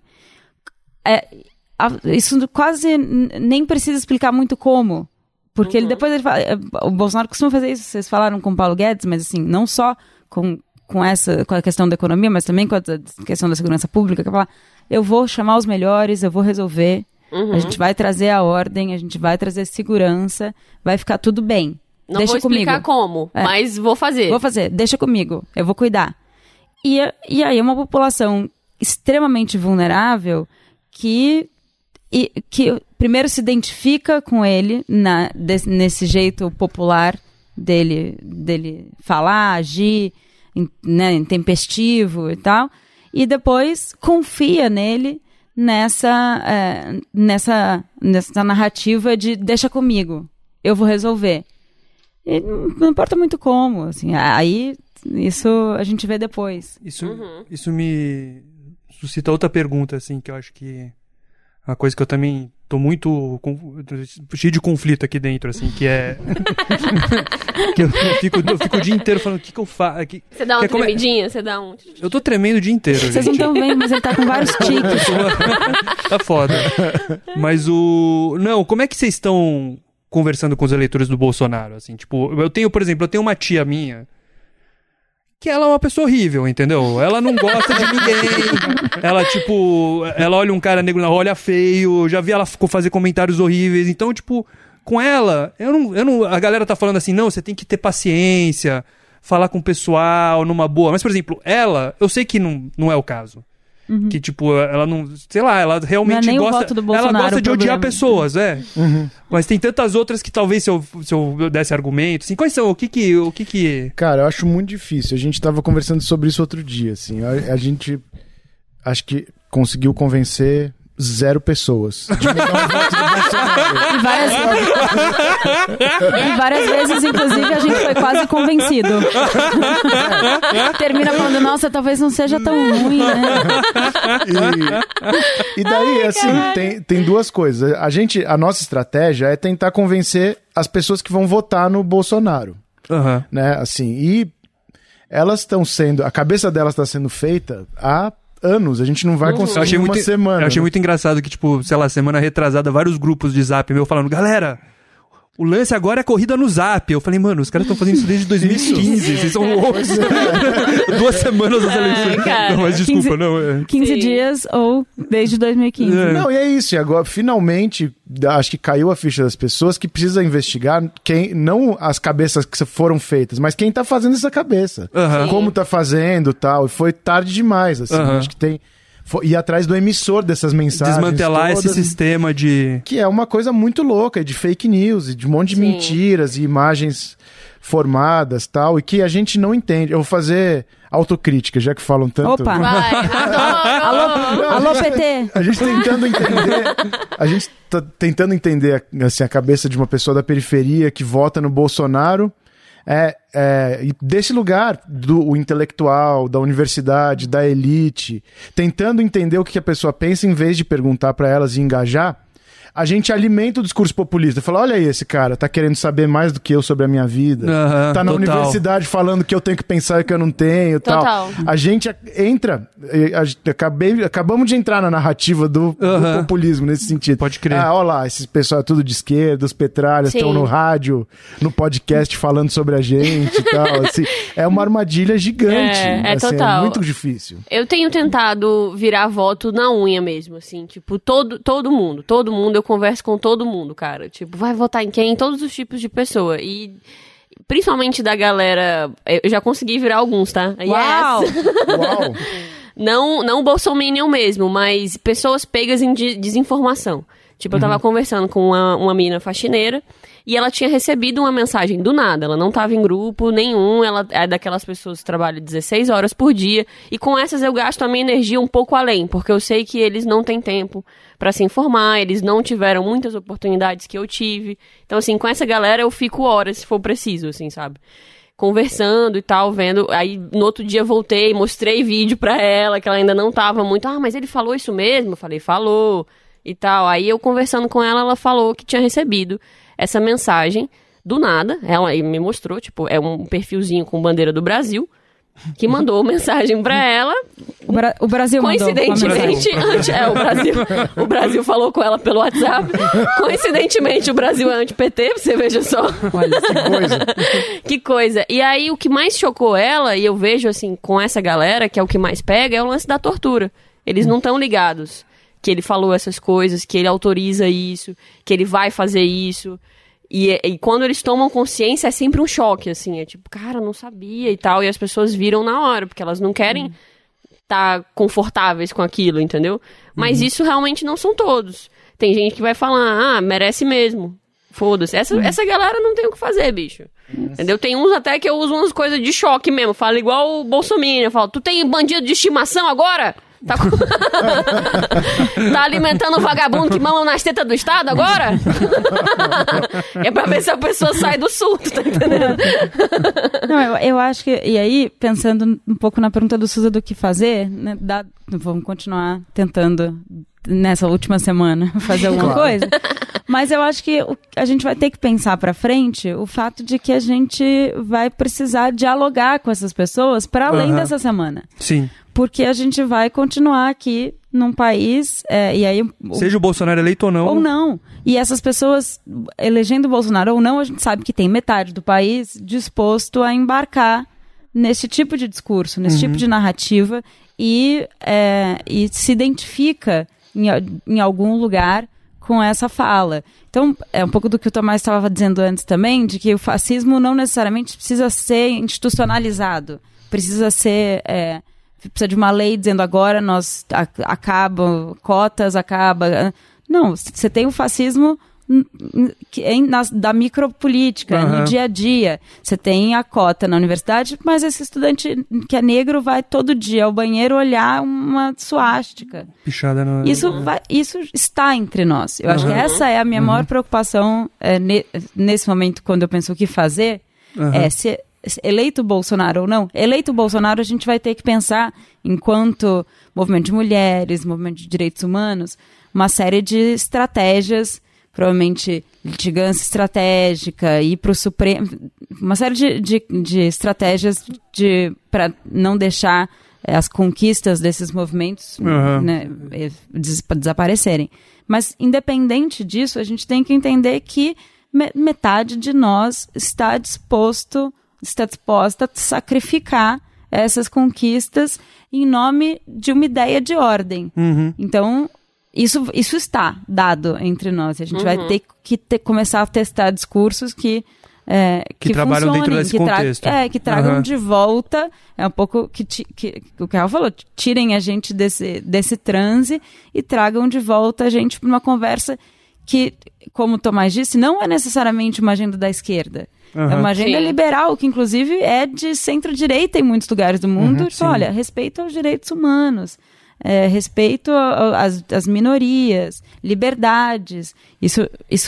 Speaker 3: isso quase nem precisa explicar muito como, porque depois ele fala, o Bolsonaro costuma fazer isso, vocês falaram com o Paulo Guedes, mas assim, não só com a questão da economia, mas também com a questão da segurança pública, que fala, eu vou chamar os melhores, eu vou resolver, a gente vai trazer a ordem, a gente vai trazer segurança, vai ficar tudo bem.
Speaker 1: Não
Speaker 3: deixa
Speaker 1: vou explicar
Speaker 3: comigo.
Speaker 1: como, mas vou fazer.
Speaker 3: Vou fazer, deixa comigo, eu vou cuidar. E aí é uma população extremamente vulnerável que primeiro se identifica com ele nesse jeito popular dele falar, agir, né, intempestivo e tal, e depois confia nele nessa narrativa de deixa comigo, eu vou resolver. E não importa muito como, assim, aí isso a gente vê depois.
Speaker 2: Isso me suscita outra pergunta, assim, que eu acho que é uma coisa que eu também tô muito cheio de conflito aqui dentro, assim, que é que eu fico o dia inteiro falando o que eu faço.
Speaker 1: Você dá uma tremidinha? Você dá um...
Speaker 2: Eu tô tremendo o dia inteiro,
Speaker 3: Vocês não estão vendo, mas ele tá com vários tiques.
Speaker 2: Tá foda. Mas não, como é que vocês estão conversando com os eleitores do Bolsonaro, assim, tipo, por exemplo, eu tenho uma tia minha que ela é uma pessoa horrível, entendeu? Ela não gosta de ninguém, ela olha um cara negro na rua, olha feio, já vi ela fazer comentários horríveis, então, tipo, com ela, a galera tá falando assim, não, você tem que ter paciência, falar com o pessoal, numa boa, mas, por exemplo, eu sei que não é o caso. Que, tipo, ela não... Sei lá, ela realmente
Speaker 3: não é nem
Speaker 2: gosta...
Speaker 3: O voto do Bolsonaro,
Speaker 2: ela gosta de odiar
Speaker 3: problema.
Speaker 2: pessoas, Mas tem tantas outras que talvez se eu desse argumento... Assim, quais são? O que...
Speaker 4: Cara, eu acho muito difícil. A gente tava conversando sobre isso outro dia, assim. A gente... Acho que conseguiu convencer 0 pessoas de me dar um voto do Bolsonaro.
Speaker 3: E várias vezes, inclusive, a gente foi quase convencido. Termina falando, nossa, talvez não seja tão ruim, né?
Speaker 4: E daí, assim, tem duas coisas. A nossa estratégia é tentar convencer as pessoas que vão votar no Bolsonaro. Né? Assim, e elas estão sendo... A cabeça delas está sendo feita há anos, a gente não vai conseguir uma semana.
Speaker 2: Eu achei muito engraçado que, tipo, sei lá, semana retrasada, vários grupos de Zap meu falando, galera, o lance agora é corrida no Zap. Eu falei, mano, os caras estão fazendo isso desde 2015, vocês são loucos. 2 semanas das eleições. Não, mas desculpa,
Speaker 3: 15 dias ou desde 2015.
Speaker 4: Não, e é isso, e agora, finalmente, acho que caiu a ficha das pessoas que precisa investigar não as cabeças que foram feitas, mas quem tá fazendo essa cabeça. Como tá fazendo e tal. E foi tarde demais, assim. Acho que tem... Ir atrás do emissor dessas mensagens.
Speaker 2: Desmantelar esse sistema de...
Speaker 4: Que é uma coisa muito louca, de fake news, e de um monte de mentiras e imagens formadas tal, e que a gente não entende. Eu vou fazer autocrítica, já que falam tanto.
Speaker 3: Opa! Vai, alô, PT!
Speaker 4: A gente tá tentando entender assim, a cabeça de uma pessoa da periferia que vota no Bolsonaro. Desse lugar do intelectual, da universidade, da elite, tentando entender o que a pessoa pensa em vez de perguntar para elas e engajar, a gente alimenta o discurso populista. Fala, olha aí, esse cara tá querendo saber mais do que eu sobre a minha vida. Tá na universidade falando que eu tenho que pensar e que eu não tenho. Tal. A gente entra... Acabamos de entrar na narrativa do populismo nesse sentido.
Speaker 2: Pode crer.
Speaker 4: Olha lá, esses pessoal é tudo de esquerda, os petralhas estão no rádio, no podcast falando sobre a gente e tal. Assim, é uma armadilha gigante. Assim,
Speaker 1: total.
Speaker 4: É muito difícil.
Speaker 1: Eu tenho tentado virar voto na unha mesmo, assim. Tipo, todo mundo, eu converso com todo mundo, cara. Tipo, vai votar em quem? Todos os tipos de pessoa. E principalmente da galera... Eu já consegui virar alguns, tá?
Speaker 3: Uau!
Speaker 1: Yes.
Speaker 4: Uau!
Speaker 1: Não o bolsominion mesmo, mas pessoas pegas em desinformação. Tipo, eu tava conversando com uma menina faxineira e ela tinha recebido uma mensagem do nada. Ela não tava em grupo nenhum, ela é daquelas pessoas que trabalham 16 horas por dia. E com essas eu gasto a minha energia um pouco além, porque eu sei que eles não têm tempo pra se informar, eles não tiveram muitas oportunidades que eu tive. Então, assim, com essa galera eu fico horas, se for preciso, assim, sabe? Conversando e tal, vendo. Aí, no outro dia, voltei, mostrei vídeo pra ela, que ela ainda não tava muito. Ah, mas ele falou isso mesmo? Eu falei, falou. E tal. Aí eu conversando com ela, ela falou que tinha recebido essa mensagem do nada. Ela me mostrou, tipo, é um perfilzinho com bandeira do Brasil, que mandou mensagem pra ela.
Speaker 3: O Brasil
Speaker 1: coincidentemente, o Brasil falou com ela pelo WhatsApp. Coincidentemente, o Brasil é anti-PT, você veja só.
Speaker 4: Olha, que coisa.
Speaker 1: Que coisa. E aí, o que mais chocou ela, e eu vejo, assim, com essa galera, que é o que mais pega, é o lance da tortura. Eles não estão ligados que ele falou essas coisas, que ele autoriza isso, que ele vai fazer isso. E quando eles tomam consciência, é sempre um choque, assim. É tipo, cara, não sabia e tal. E as pessoas viram na hora, porque elas não querem estar confortáveis com aquilo, entendeu? Mas isso realmente não são todos. Tem gente que vai falar, merece mesmo. Foda-se. Essa galera não tem o que fazer, bicho. Entendeu? Tem uns até que eu uso umas coisas de choque mesmo. Falo igual o Bolsonaro. Eu falo, tu tem bandido de estimação agora? Tá, tá alimentando o vagabundo que mama nas tetas do Estado agora? É pra ver se a pessoa sai do surto, tá entendendo?
Speaker 3: Não, eu acho que... E aí, pensando um pouco na pergunta do Suza do que fazer, né, vamos continuar tentando, nessa última semana, fazer alguma coisa. Mas eu acho que a gente vai ter que pensar pra frente o fato de que a gente vai precisar dialogar com essas pessoas para além dessa semana.
Speaker 2: Sim.
Speaker 3: Porque a gente vai continuar aqui num país, e aí...
Speaker 2: Seja o Bolsonaro eleito ou não.
Speaker 3: Ou não. E essas pessoas, elegendo o Bolsonaro ou não, a gente sabe que tem metade do país disposto a embarcar nesse tipo de discurso, nesse tipo de narrativa, e se identifica em algum lugar com essa fala. Então, é um pouco do que o Tomás estava dizendo antes também, de que o fascismo não necessariamente precisa ser institucionalizado, precisa ser... precisa de uma lei dizendo agora acaba cotas, acaba... Não, você tem o fascismo da micropolítica, no dia a dia. Você tem a cota na universidade, mas esse estudante que é negro vai todo dia ao banheiro olhar uma suástica.
Speaker 2: Pichada no...
Speaker 3: Isso está entre nós. Eu acho que essa é a minha maior preocupação nesse momento, quando eu penso o que fazer, se eleito Bolsonaro ou não. Eleito Bolsonaro, a gente vai ter que pensar, enquanto movimento de mulheres, movimento de direitos humanos, uma série de estratégias, provavelmente litigância estratégica, ir para o Supremo, uma série de estratégias para não deixar as conquistas desses movimentos né, desaparecerem. Mas, independente disso, a gente tem que entender que metade de nós está disposta a sacrificar essas conquistas em nome de uma ideia de ordem. Então, isso está dado entre nós. A gente vai ter que começar a testar discursos que
Speaker 2: trabalham dentro desse contexto.
Speaker 3: Que tragam de volta, é um pouco que o Carol falou, tirem a gente desse transe e tragam de volta a gente para uma conversa que, como o Tomás disse, não é necessariamente uma agenda da esquerda. É uma agenda liberal, que inclusive é de centro-direita em muitos lugares do mundo. Olha, respeito aos direitos humanos, respeito às minorias, liberdades. Isso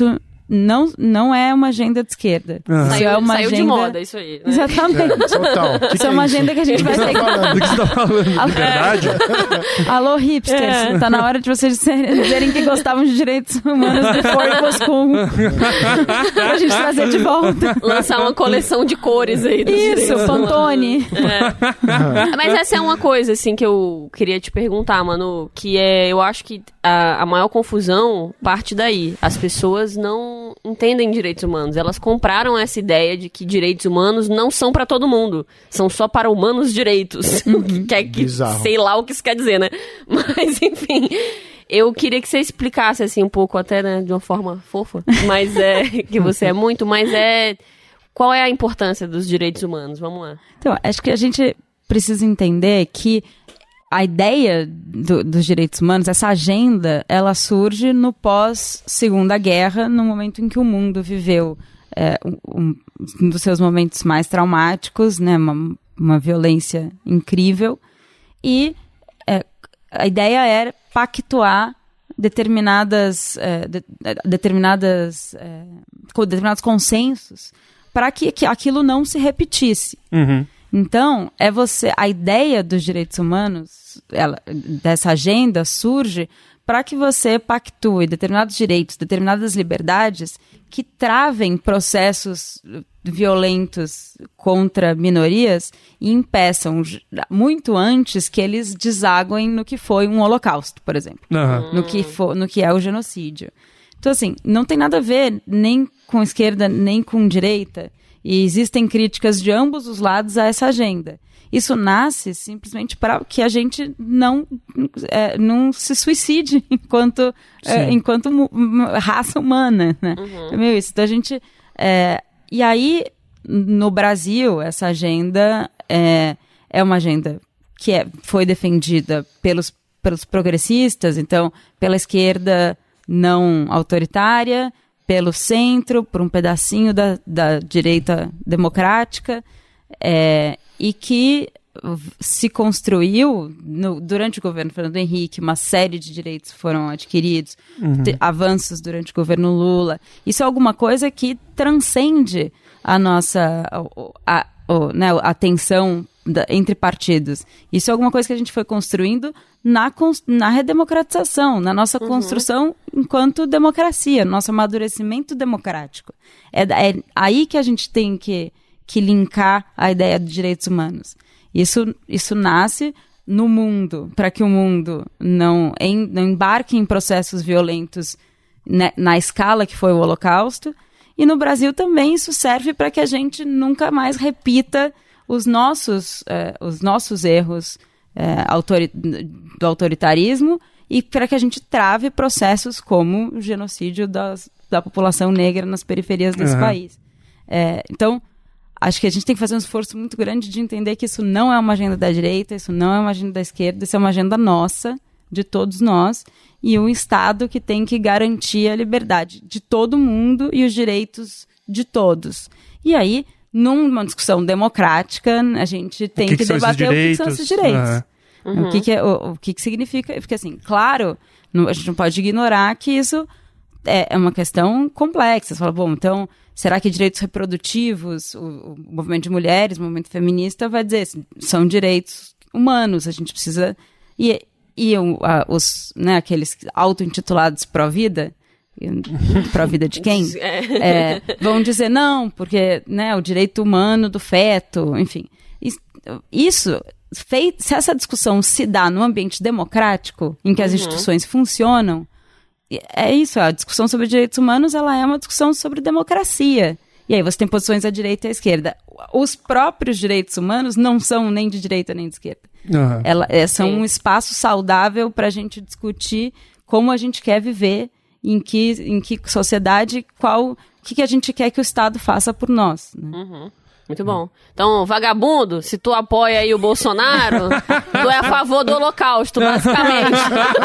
Speaker 3: não é uma agenda de esquerda. Isso é uma
Speaker 1: saiu
Speaker 3: agenda...
Speaker 1: de moda, isso aí. Né?
Speaker 3: Exatamente.
Speaker 4: Total.
Speaker 3: Isso é uma agenda que a gente vai ter que...
Speaker 2: Do que você tá falando? Liberdade?
Speaker 3: Alô, hipsters. Tá na hora de vocês dizerem que gostavam de direitos humanos de Forcos com pra gente trazer de volta.
Speaker 1: Lançar uma coleção de cores aí.
Speaker 3: Isso, Pantone.
Speaker 1: Mas essa é uma coisa, assim, que eu queria te perguntar, Manu, que eu acho que a maior confusão parte daí. As pessoas não entendem direitos humanos. Elas compraram essa ideia de que direitos humanos não são pra todo mundo. São só para humanos direitos. que sei lá o que isso quer dizer, né? Mas, enfim... Eu queria que você explicasse, assim, um pouco, até, né, de uma forma fofa, mas que você é muito, mas qual é a importância dos direitos humanos? Vamos lá.
Speaker 3: Então, acho que a gente precisa entender que a ideia dos direitos humanos, essa agenda, ela surge no pós-Segunda Guerra, no momento em que o mundo viveu um dos seus momentos mais traumáticos, né, uma violência incrível, e a ideia era pactuar determinados consensos para que aquilo não se repetisse.
Speaker 2: Uhum.
Speaker 3: Então, a ideia dos direitos humanos, dessa agenda surge para que você pactue determinados direitos, determinadas liberdades que travem processos violentos contra minorias e impeçam muito antes que eles desaguem no que foi um holocausto, por exemplo, no que é o genocídio. Então, assim, não tem nada a ver nem com esquerda nem com direita, e existem críticas de ambos os lados a essa agenda. Isso nasce simplesmente para que a gente não se suicide enquanto raça humana, né? É meio isso. Então, a gente... e aí, no Brasil, essa agenda é uma agenda que foi defendida pelos progressistas, então, pela esquerda não autoritária, pelo centro, por um pedacinho da direita democrática, e que se construiu durante o governo Fernando Henrique, uma série de direitos foram adquiridos, avanços durante o governo Lula. Isso é alguma coisa que transcende a nossa a tensão entre partidos. Isso é alguma coisa que a gente foi construindo na redemocratização, na nossa construção enquanto democracia, nosso amadurecimento democrático. É aí que a gente tem que linkar a ideia de direitos humanos. Isso nasce no mundo, para que o mundo não embarque em processos violentos na escala que foi o Holocausto, e no Brasil também isso serve para que a gente nunca mais repita os nossos erros do autoritarismo, e para que a gente trave processos como o genocídio da população negra nas periferias desse país. Então, acho que a gente tem que fazer um esforço muito grande de entender que isso não é uma agenda da direita, isso não é uma agenda da esquerda, isso é uma agenda nossa, de todos nós, e um Estado que tem que garantir a liberdade de todo mundo e os direitos de todos. E aí, numa discussão democrática, a gente tem que debater o que são esses direitos. O que significa... Porque, assim, claro, a gente não pode ignorar que isso é uma questão complexa. Você fala, bom, então, será que direitos reprodutivos, o movimento de mulheres, o movimento feminista vai dizer, são direitos humanos, a gente precisa... aqueles auto-intitulados pró-vida, pró-vida de quem? Vão dizer não, porque o direito humano do feto, enfim. Se essa discussão se dá num ambiente democrático, em que as instituições funcionam, a discussão sobre direitos humanos, ela é uma discussão sobre democracia. E aí você tem posições à direita e à esquerda. Os próprios direitos humanos não são nem de direita nem de esquerda. São um espaço saudável para a gente discutir como a gente quer viver, em que sociedade, o que a gente quer que o Estado faça por nós. Né?
Speaker 1: Muito bom. Então, vagabundo, se tu apoia aí o Bolsonaro, tu é a favor do Holocausto, basicamente.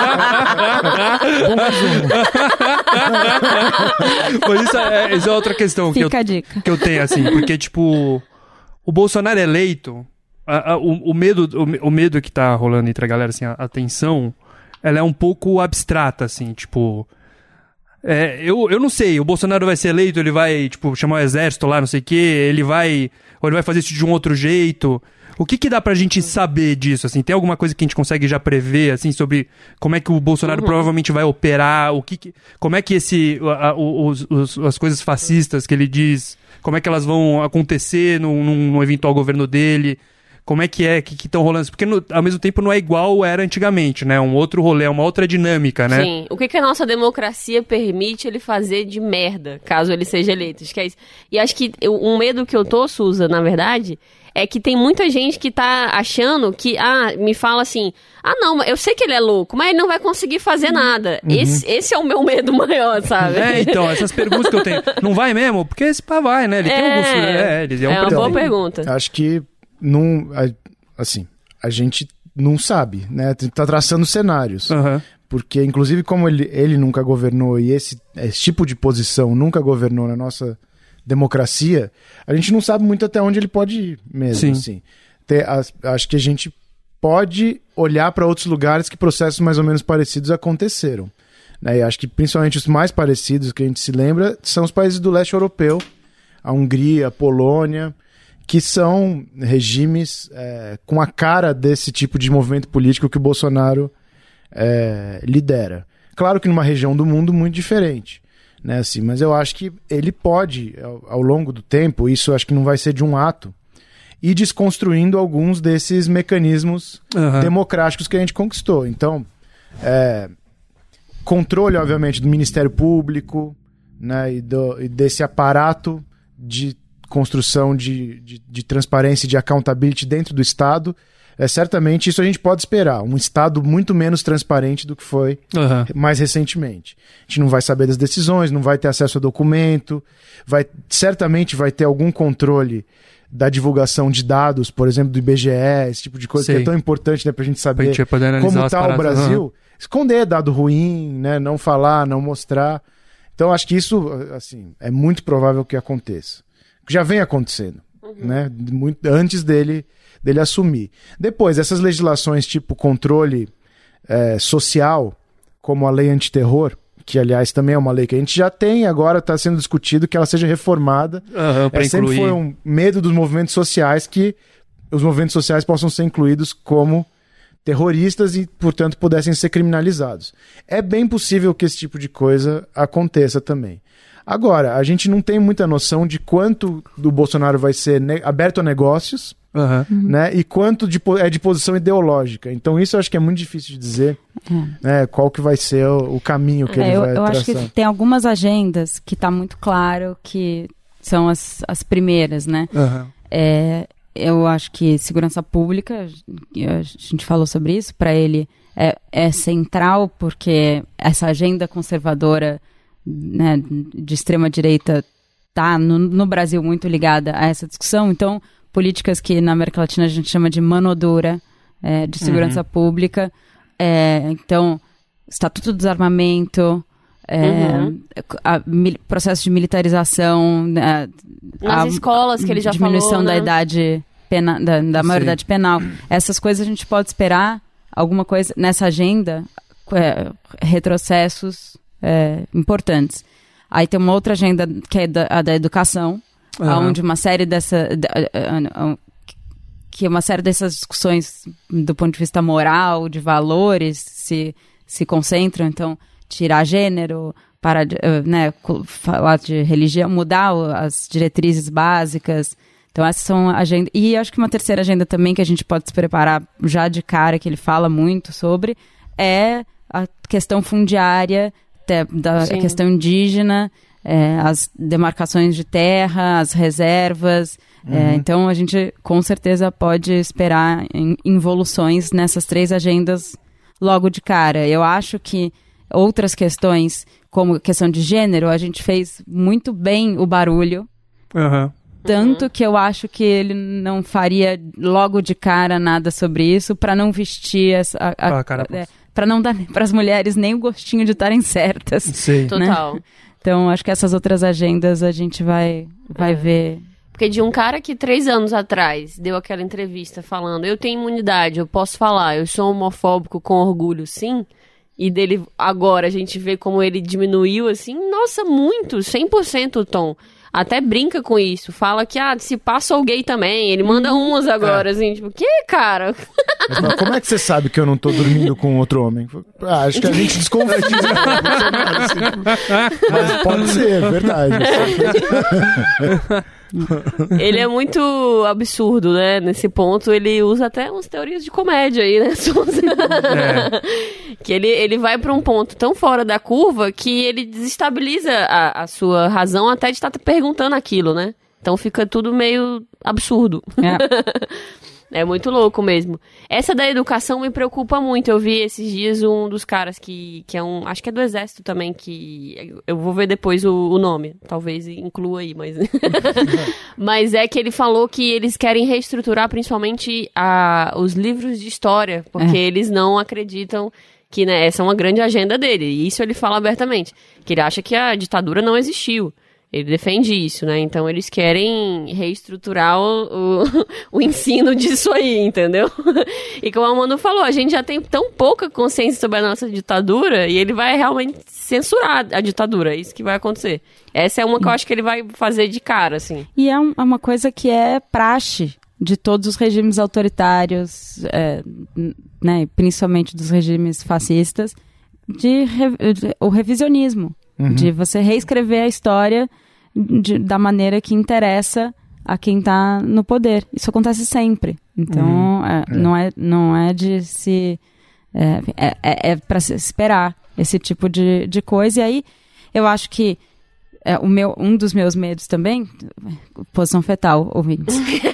Speaker 2: Mas isso é outra questão que eu tenho, assim, porque, tipo, o Bolsonaro eleito, o medo que tá rolando entre a galera, assim, a tensão, ela é um pouco abstrata, assim, tipo... eu não sei, o Bolsonaro vai ser eleito, ele vai, tipo, chamar o exército lá, não sei o quê, ou ele vai fazer isso de um outro jeito. O que dá pra gente saber disso, assim? Tem alguma coisa que a gente consegue já prever, assim, sobre como é que o Bolsonaro provavelmente vai operar, como é que as coisas fascistas que ele diz, como é que elas vão acontecer num eventual governo dele? Como é que estão rolando isso? Porque ao mesmo tempo não é igual era antigamente, né? Um outro rolê, uma outra dinâmica, né?
Speaker 1: Sim. O que a nossa democracia permite ele fazer de merda, caso ele seja eleito? Acho que é isso. E acho que um medo que eu tô, Suza, na verdade, é que tem muita gente que tá achando que, me fala assim, não, eu sei que ele é louco, mas ele não vai conseguir fazer nada. Esse é o meu medo maior, sabe?
Speaker 2: Então, essas perguntas que eu tenho. Não vai mesmo? Porque esse pá vai, né? Ele tem alguns...
Speaker 1: É uma boa pergunta.
Speaker 4: Acho que assim, a gente não sabe, né? Tá traçando cenários.
Speaker 2: Aham.
Speaker 4: Porque, inclusive, como ele nunca governou e esse tipo de posição nunca governou na nossa democracia, a gente não sabe muito até onde ele pode ir mesmo.
Speaker 2: Sim.
Speaker 4: Assim. Acho que a gente pode olhar para outros lugares que processos mais ou menos parecidos aconteceram. Né? E acho que principalmente os mais parecidos que a gente se lembra são os países do leste europeu, a Hungria, a Polônia, que são regimes com a cara desse tipo de movimento político que o Bolsonaro lidera. Claro que numa região do mundo muito diferente, né, assim, mas eu acho que ele pode, ao longo do tempo, isso acho que não vai ser de um ato, ir desconstruindo alguns desses mecanismos democráticos que a gente conquistou. Então, controle, obviamente, do Ministério Público, né, e desse aparato de construção de transparência e de accountability dentro do Estado. Certamente isso a gente pode esperar. Um Estado muito menos transparente do que foi mais recentemente. A gente não vai saber das decisões, não vai ter acesso a documento, certamente vai ter algum controle da divulgação de dados, por exemplo, do IBGE, esse tipo de coisa que é tão importante, né, pra gente saber como está o Brasil. Esconder dado ruim, né, não falar, não mostrar. Então acho que isso, assim, é muito provável que aconteça. Já vem acontecendo, né, muito antes dele assumir. Depois, essas legislações tipo controle social, como a lei antiterror, que aliás também é uma lei que a gente já tem, agora está sendo discutido que ela seja reformada. Sempre foi um medo dos movimentos sociais que os movimentos sociais possam ser incluídos como terroristas e, portanto, pudessem ser criminalizados. É bem possível que esse tipo de coisa aconteça também. Agora, a gente não tem muita noção de quanto do Bolsonaro vai ser aberto a negócios, né, e quanto de posição ideológica. Então isso eu acho que é muito difícil de dizer, né, qual que vai ser o caminho que ele vai traçar.
Speaker 3: Eu acho que tem algumas agendas que está muito claro que são as primeiras, né? Eu acho que segurança pública, a gente falou sobre isso, para ele é central, porque essa agenda conservadora, né, de extrema-direita está no Brasil muito ligada a essa discussão. Então, políticas que na América Latina a gente chama de mano dura, de segurança pública. Então, Estatuto do Desarmamento, processo de militarização,
Speaker 1: nas escolas que ele já falou,
Speaker 3: diminuição da idade da maioridade penal. Essas coisas a gente pode esperar alguma coisa nessa agenda, retrocessos importantes. Aí tem uma outra agenda que é a da educação, onde uma série dessas discussões do ponto de vista moral, de valores, se concentram. Então, tirar gênero, parar de, falar de religião, mudar as diretrizes básicas. Então, essas são agendas. E acho que uma terceira agenda também que a gente pode se preparar já de cara, que ele fala muito sobre, é a questão fundiária, da questão indígena, as demarcações de terra, as reservas. Então, a gente com certeza pode esperar involuções nessas três agendas logo de cara. Eu acho que outras questões, como a questão de gênero, a gente fez muito bem o barulho. Tanto que eu acho que ele não faria logo de cara nada sobre isso, para não vestir para não dar para as mulheres nem o gostinho de estarem certas.
Speaker 2: Sim.
Speaker 1: Total.
Speaker 3: Né? Então, acho que essas outras agendas a gente vai ver.
Speaker 1: Porque de um cara que 3 anos atrás deu aquela entrevista falando, eu tenho imunidade, eu posso falar, eu sou homofóbico com orgulho, sim. E dele agora a gente vê como ele diminuiu, assim, nossa, muito, 100% o tom. Até brinca com isso, fala que, se passa o gay também, ele manda umas agora, assim, tipo, que, cara?
Speaker 4: Mas como é que você sabe que eu não tô dormindo com outro homem? Acho que a gente desconfia. Mas pode ser, é verdade.
Speaker 1: Ele é muito absurdo, né? Nesse ponto, ele usa até umas teorias de comédia aí, né? Que ele vai pra um ponto tão fora da curva que ele desestabiliza a sua razão até de estar perguntando aquilo, né? Então fica tudo meio absurdo. É muito louco mesmo. Essa da educação me preocupa muito. Eu vi esses dias um dos caras que é um... Acho que é do Exército também, que... Eu vou ver depois o nome. Talvez inclua aí, mas... Mas é que ele falou que eles querem reestruturar principalmente os livros de história, porque eles não acreditam que, né, essa é uma grande agenda dele. E isso ele fala abertamente. Que ele acha que a ditadura não existiu. Ele defende isso, né? Então eles querem reestruturar o ensino disso aí, entendeu? E como a Manu falou, a gente já tem tão pouca consciência sobre a nossa ditadura e ele vai realmente censurar a ditadura. É isso que vai acontecer. Essa é uma que eu acho que ele vai fazer de cara, assim.
Speaker 3: E é uma coisa que é praxe de todos os regimes autoritários, né? Principalmente dos regimes fascistas, o revisionismo. De você reescrever a história da maneira que interessa a quem está no poder. Isso acontece sempre. Então, não é de se... É para se esperar esse tipo de coisa. E aí, eu acho que um dos meus medos também... Posição fetal, ouvintes.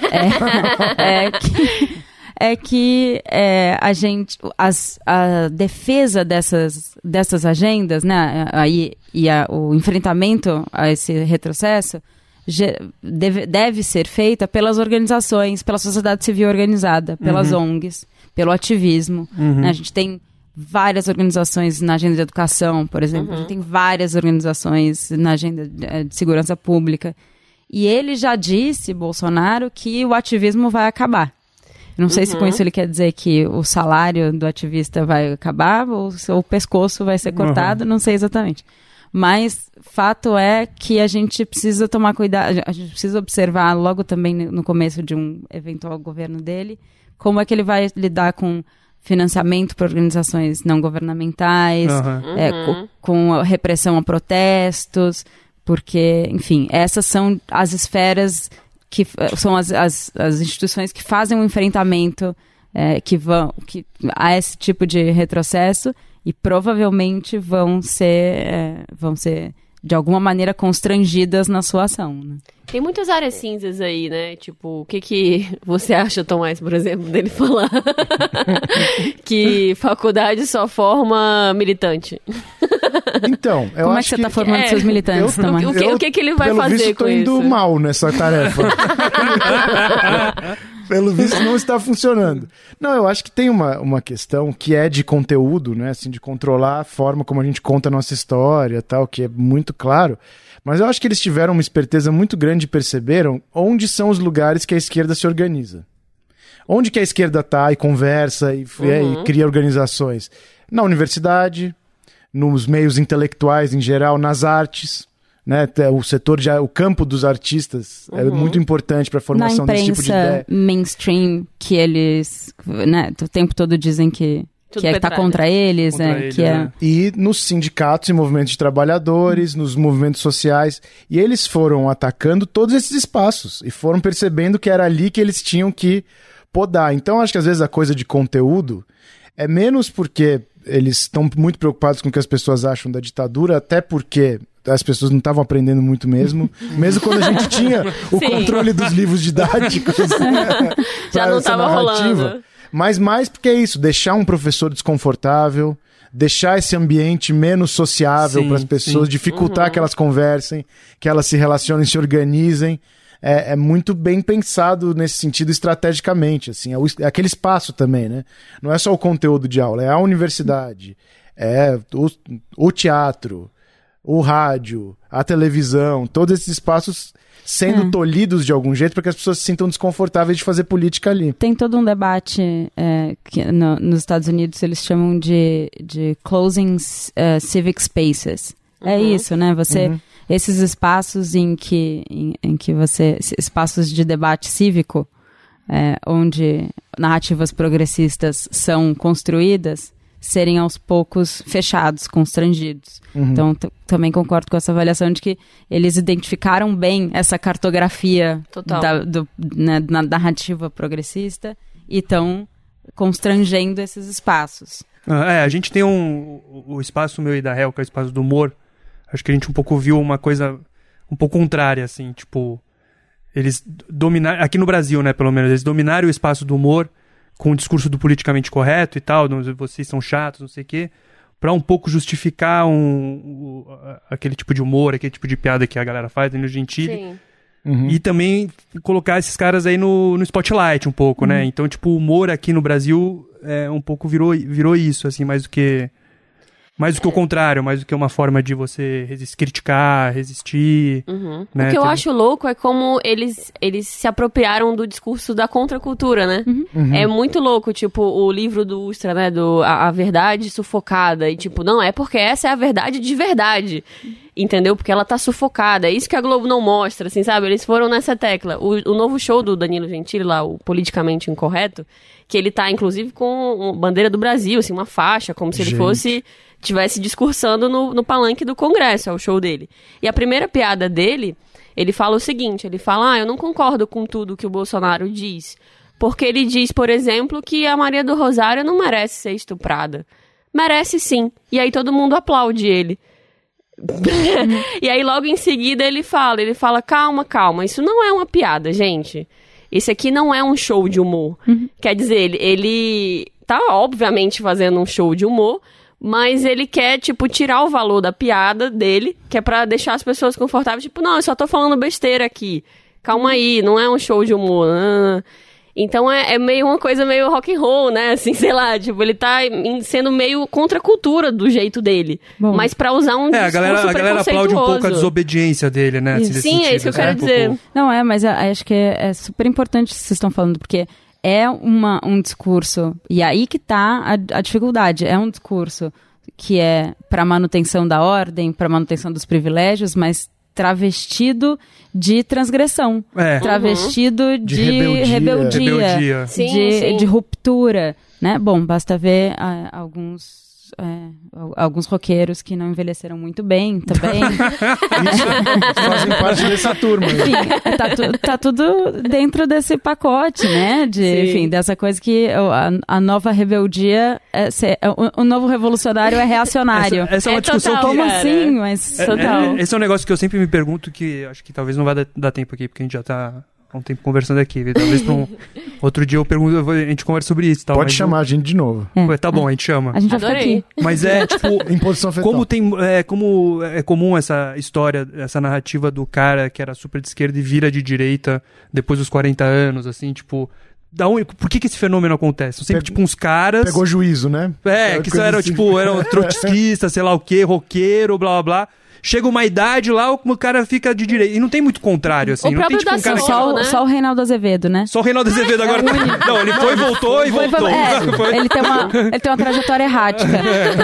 Speaker 3: A defesa dessas agendas, né, o enfrentamento a esse retrocesso deve ser feita pelas organizações, pela sociedade civil organizada, pelas ONGs, pelo ativismo. Né, a gente tem várias organizações na agenda de educação, por exemplo, a gente tem várias organizações na agenda de segurança pública. E ele já disse, Bolsonaro, que o ativismo vai acabar. Não sei se com isso ele quer dizer que o salário do ativista vai acabar ou o pescoço vai ser cortado, não sei exatamente. Mas fato é que a gente precisa tomar cuidado, a gente precisa observar logo também no começo de um eventual governo dele, como é que ele vai lidar com financiamento para organizações não governamentais, com a repressão a protestos, porque, enfim, essas são as esferas... que são as instituições que fazem um enfrentamento a esse tipo de retrocesso e provavelmente vão ser de alguma maneira constrangidas na sua ação, né?
Speaker 1: Tem muitas áreas cinzas aí, né? Tipo, o que você acha, Tomás, por exemplo, dele falar que faculdade só forma militante?
Speaker 4: Então, eu
Speaker 3: Como
Speaker 4: acho
Speaker 3: é que você está formando seus militantes, Tomás?
Speaker 1: O que ele vai fazer
Speaker 4: visto,
Speaker 1: com isso?
Speaker 4: Pelo visto, eu tô indo mal nessa tarefa. Pelo visto, não está funcionando. Não, eu acho que tem uma questão que é de conteúdo, né? Assim, de controlar a forma como a gente conta a nossa história, tal, que é muito claro. Mas eu acho que eles tiveram uma esperteza muito grande e perceberam onde são os lugares que a esquerda se organiza. Onde que a esquerda tá e conversa e cria organizações? Na universidade, nos meios intelectuais em geral, nas artes, né? O campo dos artistas é muito importante para a formação desse tipo de ideia.
Speaker 3: Na imprensa mainstream, que eles, né, o tempo todo dizem que está contra eles,
Speaker 4: E nos sindicatos e movimentos de trabalhadores, nos movimentos sociais. E eles foram atacando todos esses espaços e foram percebendo que era ali que eles tinham que podar. Então, acho que às vezes a coisa de conteúdo é menos porque eles estão muito preocupados com o que as pessoas acham da ditadura, até porque as pessoas não estavam aprendendo muito mesmo quando a gente tinha o controle dos livros didáticos.
Speaker 1: Já não estava rolando.
Speaker 4: Mas mais porque é isso, deixar um professor desconfortável, deixar esse ambiente menos sociável para as pessoas, dificultar que elas conversem, que elas se relacionem, se organizem. É muito bem pensado nesse sentido estrategicamente, assim, é aquele espaço também, né? Não é só o conteúdo de aula, é a universidade, é o teatro, o rádio, a televisão, todos esses espaços sendo tolhidos de algum jeito para que as pessoas se sintam desconfortáveis de fazer política ali.
Speaker 3: Tem todo um debate que nos Estados Unidos eles chamam de closing civic spaces. É isso, né? Esses espaços em que espaços de debate cívico, onde narrativas progressistas são construídas, serem aos poucos fechados, constrangidos. Então, também concordo com essa avaliação de que eles identificaram bem essa cartografia da narrativa progressista e estão constrangendo esses espaços.
Speaker 2: A gente tem o espaço meu e da Hel, que é o espaço do humor. Acho que a gente um pouco viu uma coisa um pouco contrária, assim, tipo... eles dominaram, aqui no Brasil, né, pelo menos, eles dominaram o espaço do humor com o discurso do politicamente correto e tal, vocês são chatos, não sei o quê, pra um pouco justificar aquele tipo de humor, aquele tipo de piada que a galera faz, Danilo Gentili.
Speaker 1: Sim.
Speaker 2: E também colocar esses caras aí no spotlight um pouco, né? Então, tipo, o humor aqui no Brasil um pouco virou isso, assim, mais do que o contrário, mais do que uma forma de você criticar, resistir. Né?
Speaker 1: O que eu acho louco é como eles se apropriaram do discurso da contracultura, né? É muito louco, tipo, o livro do Ustra, né? A Verdade Sufocada. E tipo, não, é porque essa é a verdade de verdade. Entendeu? Porque ela tá sufocada. É isso que a Globo não mostra, assim, sabe? Eles foram nessa tecla. O novo show do Danilo Gentili lá, o Politicamente Incorreto, que ele tá, inclusive, com bandeira do Brasil, assim, uma faixa, como se ele estivesse discursando no palanque do Congresso, é o show dele. E a primeira piada dele, ele fala o seguinte, ele fala, eu não concordo com tudo que o Bolsonaro diz, porque ele diz, por exemplo, que a Maria do Rosário não merece ser estuprada. Merece sim. E aí todo mundo aplaude ele. E aí logo em seguida ele fala, calma, isso não é uma piada, gente. Esse aqui não é um show de humor. Quer dizer, ele tá obviamente fazendo um show de humor, mas ele quer, tipo, tirar o valor da piada dele, que é pra deixar as pessoas confortáveis, tipo, não, eu só tô falando besteira aqui. Calma aí, não é um show de humor. Então é meio uma coisa meio rock and roll, né? Assim, sei lá, tipo, ele tá sendo meio contra a cultura do jeito dele. Bom, mas pra usar um discurso
Speaker 2: a galera aplaude um pouco a desobediência dele, né? Assim,
Speaker 1: sim, é isso que eu quero dizer.
Speaker 3: Não, mas acho que é super importante isso que vocês estão falando, porque é um discurso, e aí que tá a dificuldade, é um discurso que é pra manutenção da ordem, pra manutenção dos privilégios, mas travestido de transgressão, travestido de rebeldia. De ruptura, né? Bom, basta ver alguns roqueiros que não envelheceram muito bem também.
Speaker 4: Fazem parte dessa turma.
Speaker 3: Enfim, tá tudo dentro desse pacote, né? Enfim, dessa coisa que a nova rebeldia, o novo revolucionário é reacionário.
Speaker 2: Essa é uma discussão
Speaker 1: total,
Speaker 3: como
Speaker 1: cara.
Speaker 3: assim? Mas total.
Speaker 2: Esse é um negócio que eu sempre me pergunto, que acho que talvez não vai dar tempo aqui, porque a gente já tá há um tempo conversando aqui. Talvez pra outro dia eu pergunto, a gente conversa sobre isso. Tal,
Speaker 4: pode chamar a gente de novo.
Speaker 2: Tá bom, a gente chama.
Speaker 3: A gente vai ficar aqui.
Speaker 2: Mas tipo,
Speaker 4: imposição fetal.
Speaker 2: Como é comum essa história, essa narrativa do cara que era super de esquerda e vira de direita depois dos 40 anos, assim, tipo... Por que esse fenômeno acontece? São sempre, tipo, uns caras...
Speaker 4: Pegou juízo, né?
Speaker 2: Que eram, assim. Tipo, eram trotskistas, sei lá o quê, roqueiro, blá, blá, blá. Chega uma idade lá, o cara fica de direita. E não tem muito contrário, assim. Não tem, tipo, um cara
Speaker 3: só o Reinaldo Azevedo, né?
Speaker 2: Só o Reinaldo Azevedo agora. Não, ele foi, voltou e voltou.
Speaker 3: Ele tem uma trajetória errática.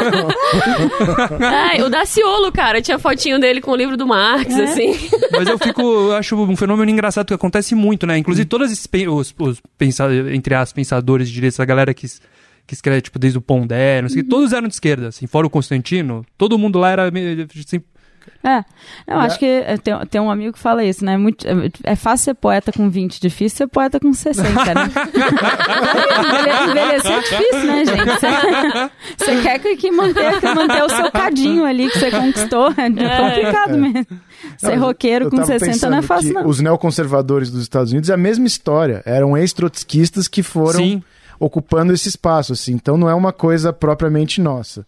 Speaker 1: O Daciolo, cara, tinha fotinho dele com o livro do Marx, assim.
Speaker 2: Mas eu acho um fenômeno engraçado que acontece muito, né? Inclusive, todos os entre as pensadores de direita, essa galera que escreve, tipo, desde o Pondé, não sei, todos eram de esquerda, assim, fora o Constantino, todo mundo lá era meio, assim,
Speaker 3: eu acho que tem um amigo que fala isso, né? É fácil ser poeta com 20, difícil ser poeta com 60, né? Envelhecer é difícil, né, gente? Você quer manter o seu cadinho ali que você conquistou, é complicado mesmo. Ser roqueiro com 60 não é fácil, não.
Speaker 4: Os neoconservadores dos Estados Unidos é a mesma história, eram ex-trotskistas que foram ocupando esse espaço, assim, então não é uma coisa propriamente nossa.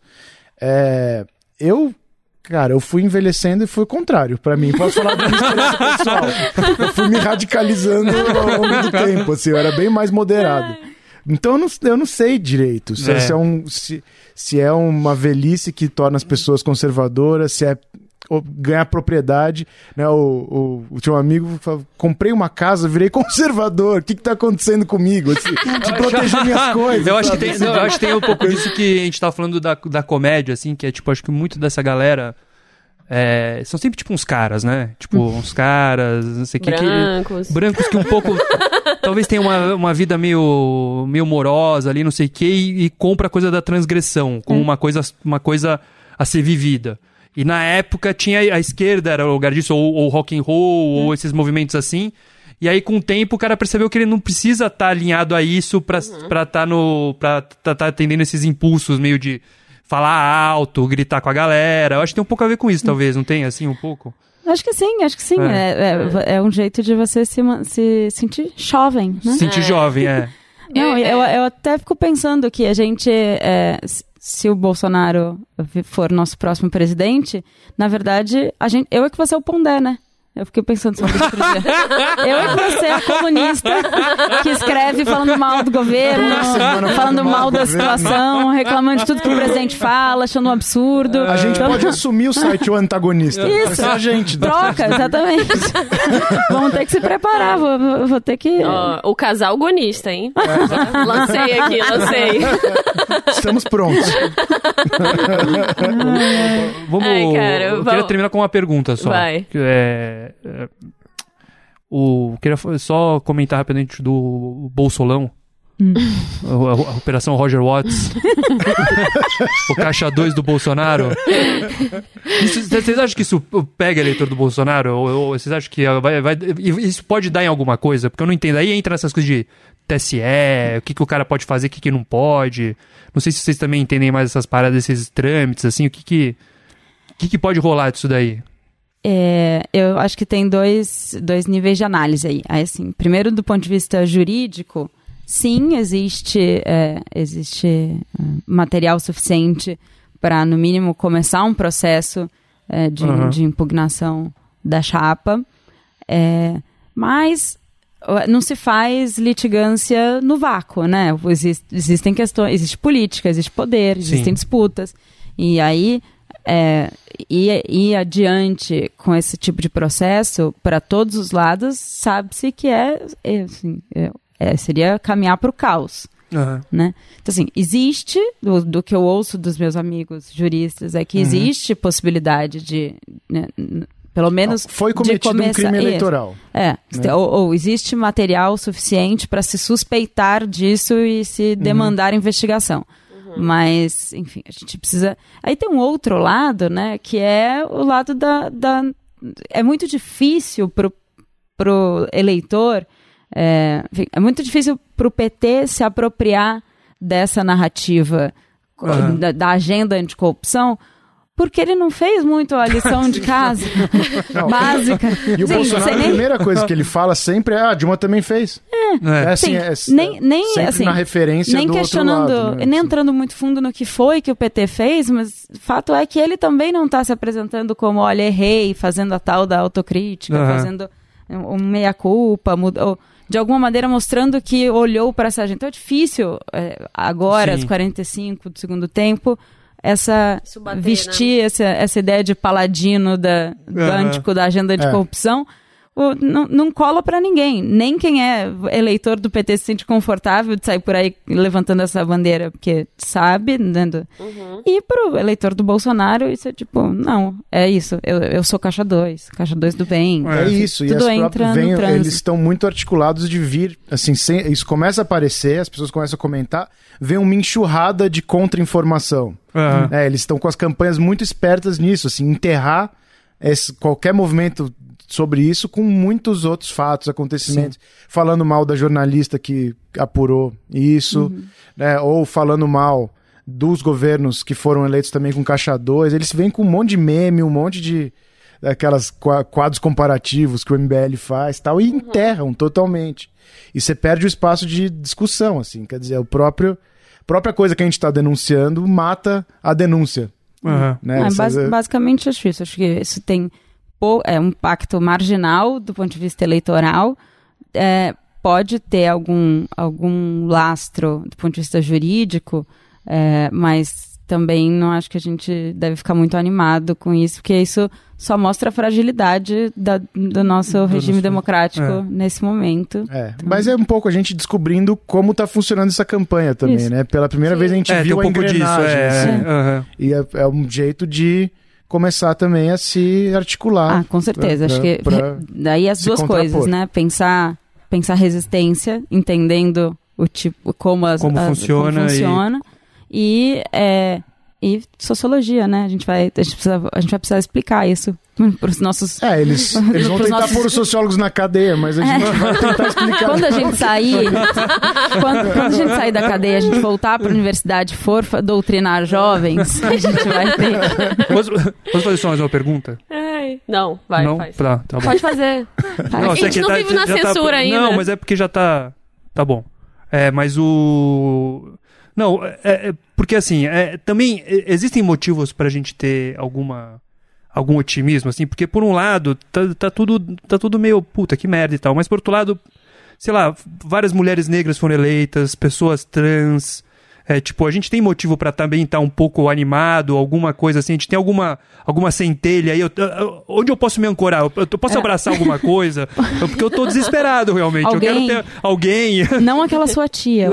Speaker 4: Eu fui envelhecendo e fui o contrário, pra mim. Posso falar da minha experiência pessoal. Eu fui me radicalizando ao longo do tempo, assim, eu era bem mais moderado. Então eu não sei direito se é uma velhice que torna as pessoas conservadoras, se é ganhar propriedade, né? Tinha um amigo que falou, comprei uma casa, virei conservador, o que tá acontecendo comigo? Assim, de proteger minhas coisas.
Speaker 2: Eu acho que tem um pouco disso que a gente tava falando da comédia, assim, que é tipo, acho que muito dessa galera são sempre tipo uns caras, né? Tipo, uns caras, não sei o que. Brancos que um pouco talvez tenham uma vida meio morosa ali, não sei o que, e compra a coisa da transgressão como uma coisa a ser vivida. E na época tinha a esquerda, era o lugar disso, ou rock and roll, ou esses movimentos assim. E aí, com o tempo, o cara percebeu que ele não precisa estar alinhado a isso pra tá atendendo esses impulsos meio de falar alto, gritar com a galera. Eu acho que tem um pouco a ver com isso, talvez, não tem, assim, um pouco?
Speaker 3: Acho que sim. É um jeito de você se sentir jovem, né?
Speaker 2: Sentir jovem,
Speaker 3: Não, eu até fico pensando que a gente, se o Bolsonaro for nosso próximo presidente, na verdade, eu é que vou ser o Pondé, né? Eu fiquei pensando sobre isso outro dia. Eu é que vou ser a colunista que escreve falando mal do governo, falando mal da situação, reclamando de tudo que o presidente fala, achando um absurdo.
Speaker 4: A gente pode assumir o site O Antagonista.
Speaker 3: Isso.
Speaker 4: É a gente.
Speaker 3: Troca, exatamente. Vamos ter que se preparar, vou ter que...
Speaker 1: O casal gonista, hein? Lancei aqui.
Speaker 2: Estamos prontos. Eu queria terminar com uma pergunta só.
Speaker 1: Vai.
Speaker 2: Queria só comentar rapidamente do Bolsolão. A Operação Roger Watts. O Caixa 2 do Bolsonaro. Vocês acham que isso pega eleitor do Bolsonaro? Ou vocês acham que isso pode dar em alguma coisa? Porque eu não entendo. Aí entra nessas coisas de TSE, o que o cara pode fazer, o que não pode. Não sei se vocês também entendem mais essas paradas, esses trâmites, assim, o que pode rolar disso daí?
Speaker 3: Eu acho que tem dois níveis de análise aí. Assim, primeiro, do ponto de vista jurídico, sim, existe material suficiente para, no mínimo, começar um processo de impugnação da chapa, mas não se faz litigância no vácuo, né? Existem questões, existe política, existe poder, existem disputas, e aí ir adiante com esse tipo de processo para todos os lados, sabe-se que seria caminhar para o caos. Né? Então, assim, existe, do que eu ouço dos meus amigos juristas, é que existe possibilidade de, né, pelo menos...
Speaker 4: Foi cometido um crime eleitoral.
Speaker 3: Né? Ou existe material suficiente para se suspeitar disso e se demandar investigação. Mas, enfim, a gente precisa... Aí tem um outro lado, né, que é o lado É muito difícil pro eleitor... Enfim, é muito difícil para o PT se apropriar dessa narrativa da agenda anticorrupção, porque ele não fez muito a lição de casa básica.
Speaker 4: E o Bolsonaro, a primeira coisa que ele fala sempre é: a Dilma também fez. Sempre na referência
Speaker 3: nem
Speaker 4: do
Speaker 3: questionando,
Speaker 4: outro lado, né?
Speaker 3: nem entrando muito fundo no que foi que o PT fez, mas o fato é que ele também não está se apresentando como, olha, errei, fazendo a tal da autocrítica, fazendo um meia-culpa, de alguma maneira mostrando que olhou para essa gente. Então é difícil, agora, aos 45 do segundo tempo, vestir, né? essa ideia de paladino da agenda de corrupção. Não cola pra ninguém. Nem quem é eleitor do PT se sente confortável de sair por aí levantando essa bandeira, porque sabe, né? E pro eleitor do Bolsonaro, isso é tipo, não, é isso, eu sou caixa 2 do bem.
Speaker 4: Isso,
Speaker 3: tudo
Speaker 4: e
Speaker 3: entra no
Speaker 4: eles estão muito articulados de vir, assim, isso começa a aparecer, as pessoas começam a comentar, vem uma enxurrada de contra-informação. Eles estão com as campanhas muito espertas nisso, assim, enterrar qualquer movimento sobre isso com muitos outros fatos, acontecimentos. Falando mal da jornalista que apurou isso, né? Ou falando mal dos governos que foram eleitos também com caixa 2. Eles vêm com um monte de meme, um monte de aquelas quadros comparativos que o MBL faz tal, e enterram totalmente. E você perde o espaço de discussão, assim. Quer dizer, a própria coisa que a gente está denunciando mata a denúncia. Né?
Speaker 3: Basicamente acho isso. Acho que isso tem um impacto marginal do ponto de vista eleitoral, pode ter algum lastro do ponto de vista jurídico, mas também não acho que a gente deve ficar muito animado com isso, porque isso só mostra a fragilidade do nosso regime democrático nesse momento.
Speaker 4: Mas é um pouco a gente descobrindo como está funcionando essa campanha também, né? Pela primeira vez a gente viu a engrenagem. E é um jeito de começar também a se articular.
Speaker 3: Com certeza. Acho que daí as duas coisas, né? Pensar resistência, entendendo o tipo, como funciona. E sociologia, né? A gente vai precisar explicar isso para os nossos...
Speaker 4: Eles vão tentar pôr os sociólogos na cadeia, mas a gente vai tentar explicar.
Speaker 3: Quando a gente sair da cadeia, a gente voltar para a universidade, for doutrinar jovens, a gente vai ter...
Speaker 2: Posso fazer só mais uma pergunta?
Speaker 1: sei. Não, vai,
Speaker 2: não?
Speaker 1: faz.
Speaker 2: Tá bom.
Speaker 1: Pode fazer.
Speaker 2: Não,
Speaker 1: A gente não vive na censura ainda.
Speaker 2: Não, mas é porque já tá bom. Mas o... Não, porque assim, também existem motivos pra gente ter algum otimismo, assim, porque por um lado, tá tudo meio, puta, que merda e tal, mas por outro lado, sei lá, várias mulheres negras foram eleitas, pessoas trans, tipo, a gente tem motivo pra também estar um pouco animado, alguma coisa assim, a gente tem alguma centelha aí, onde eu posso me ancorar? Eu posso abraçar alguma coisa? Porque eu tô desesperado, realmente.
Speaker 3: Alguém?
Speaker 2: Eu quero ter alguém...
Speaker 3: Não aquela sua tia.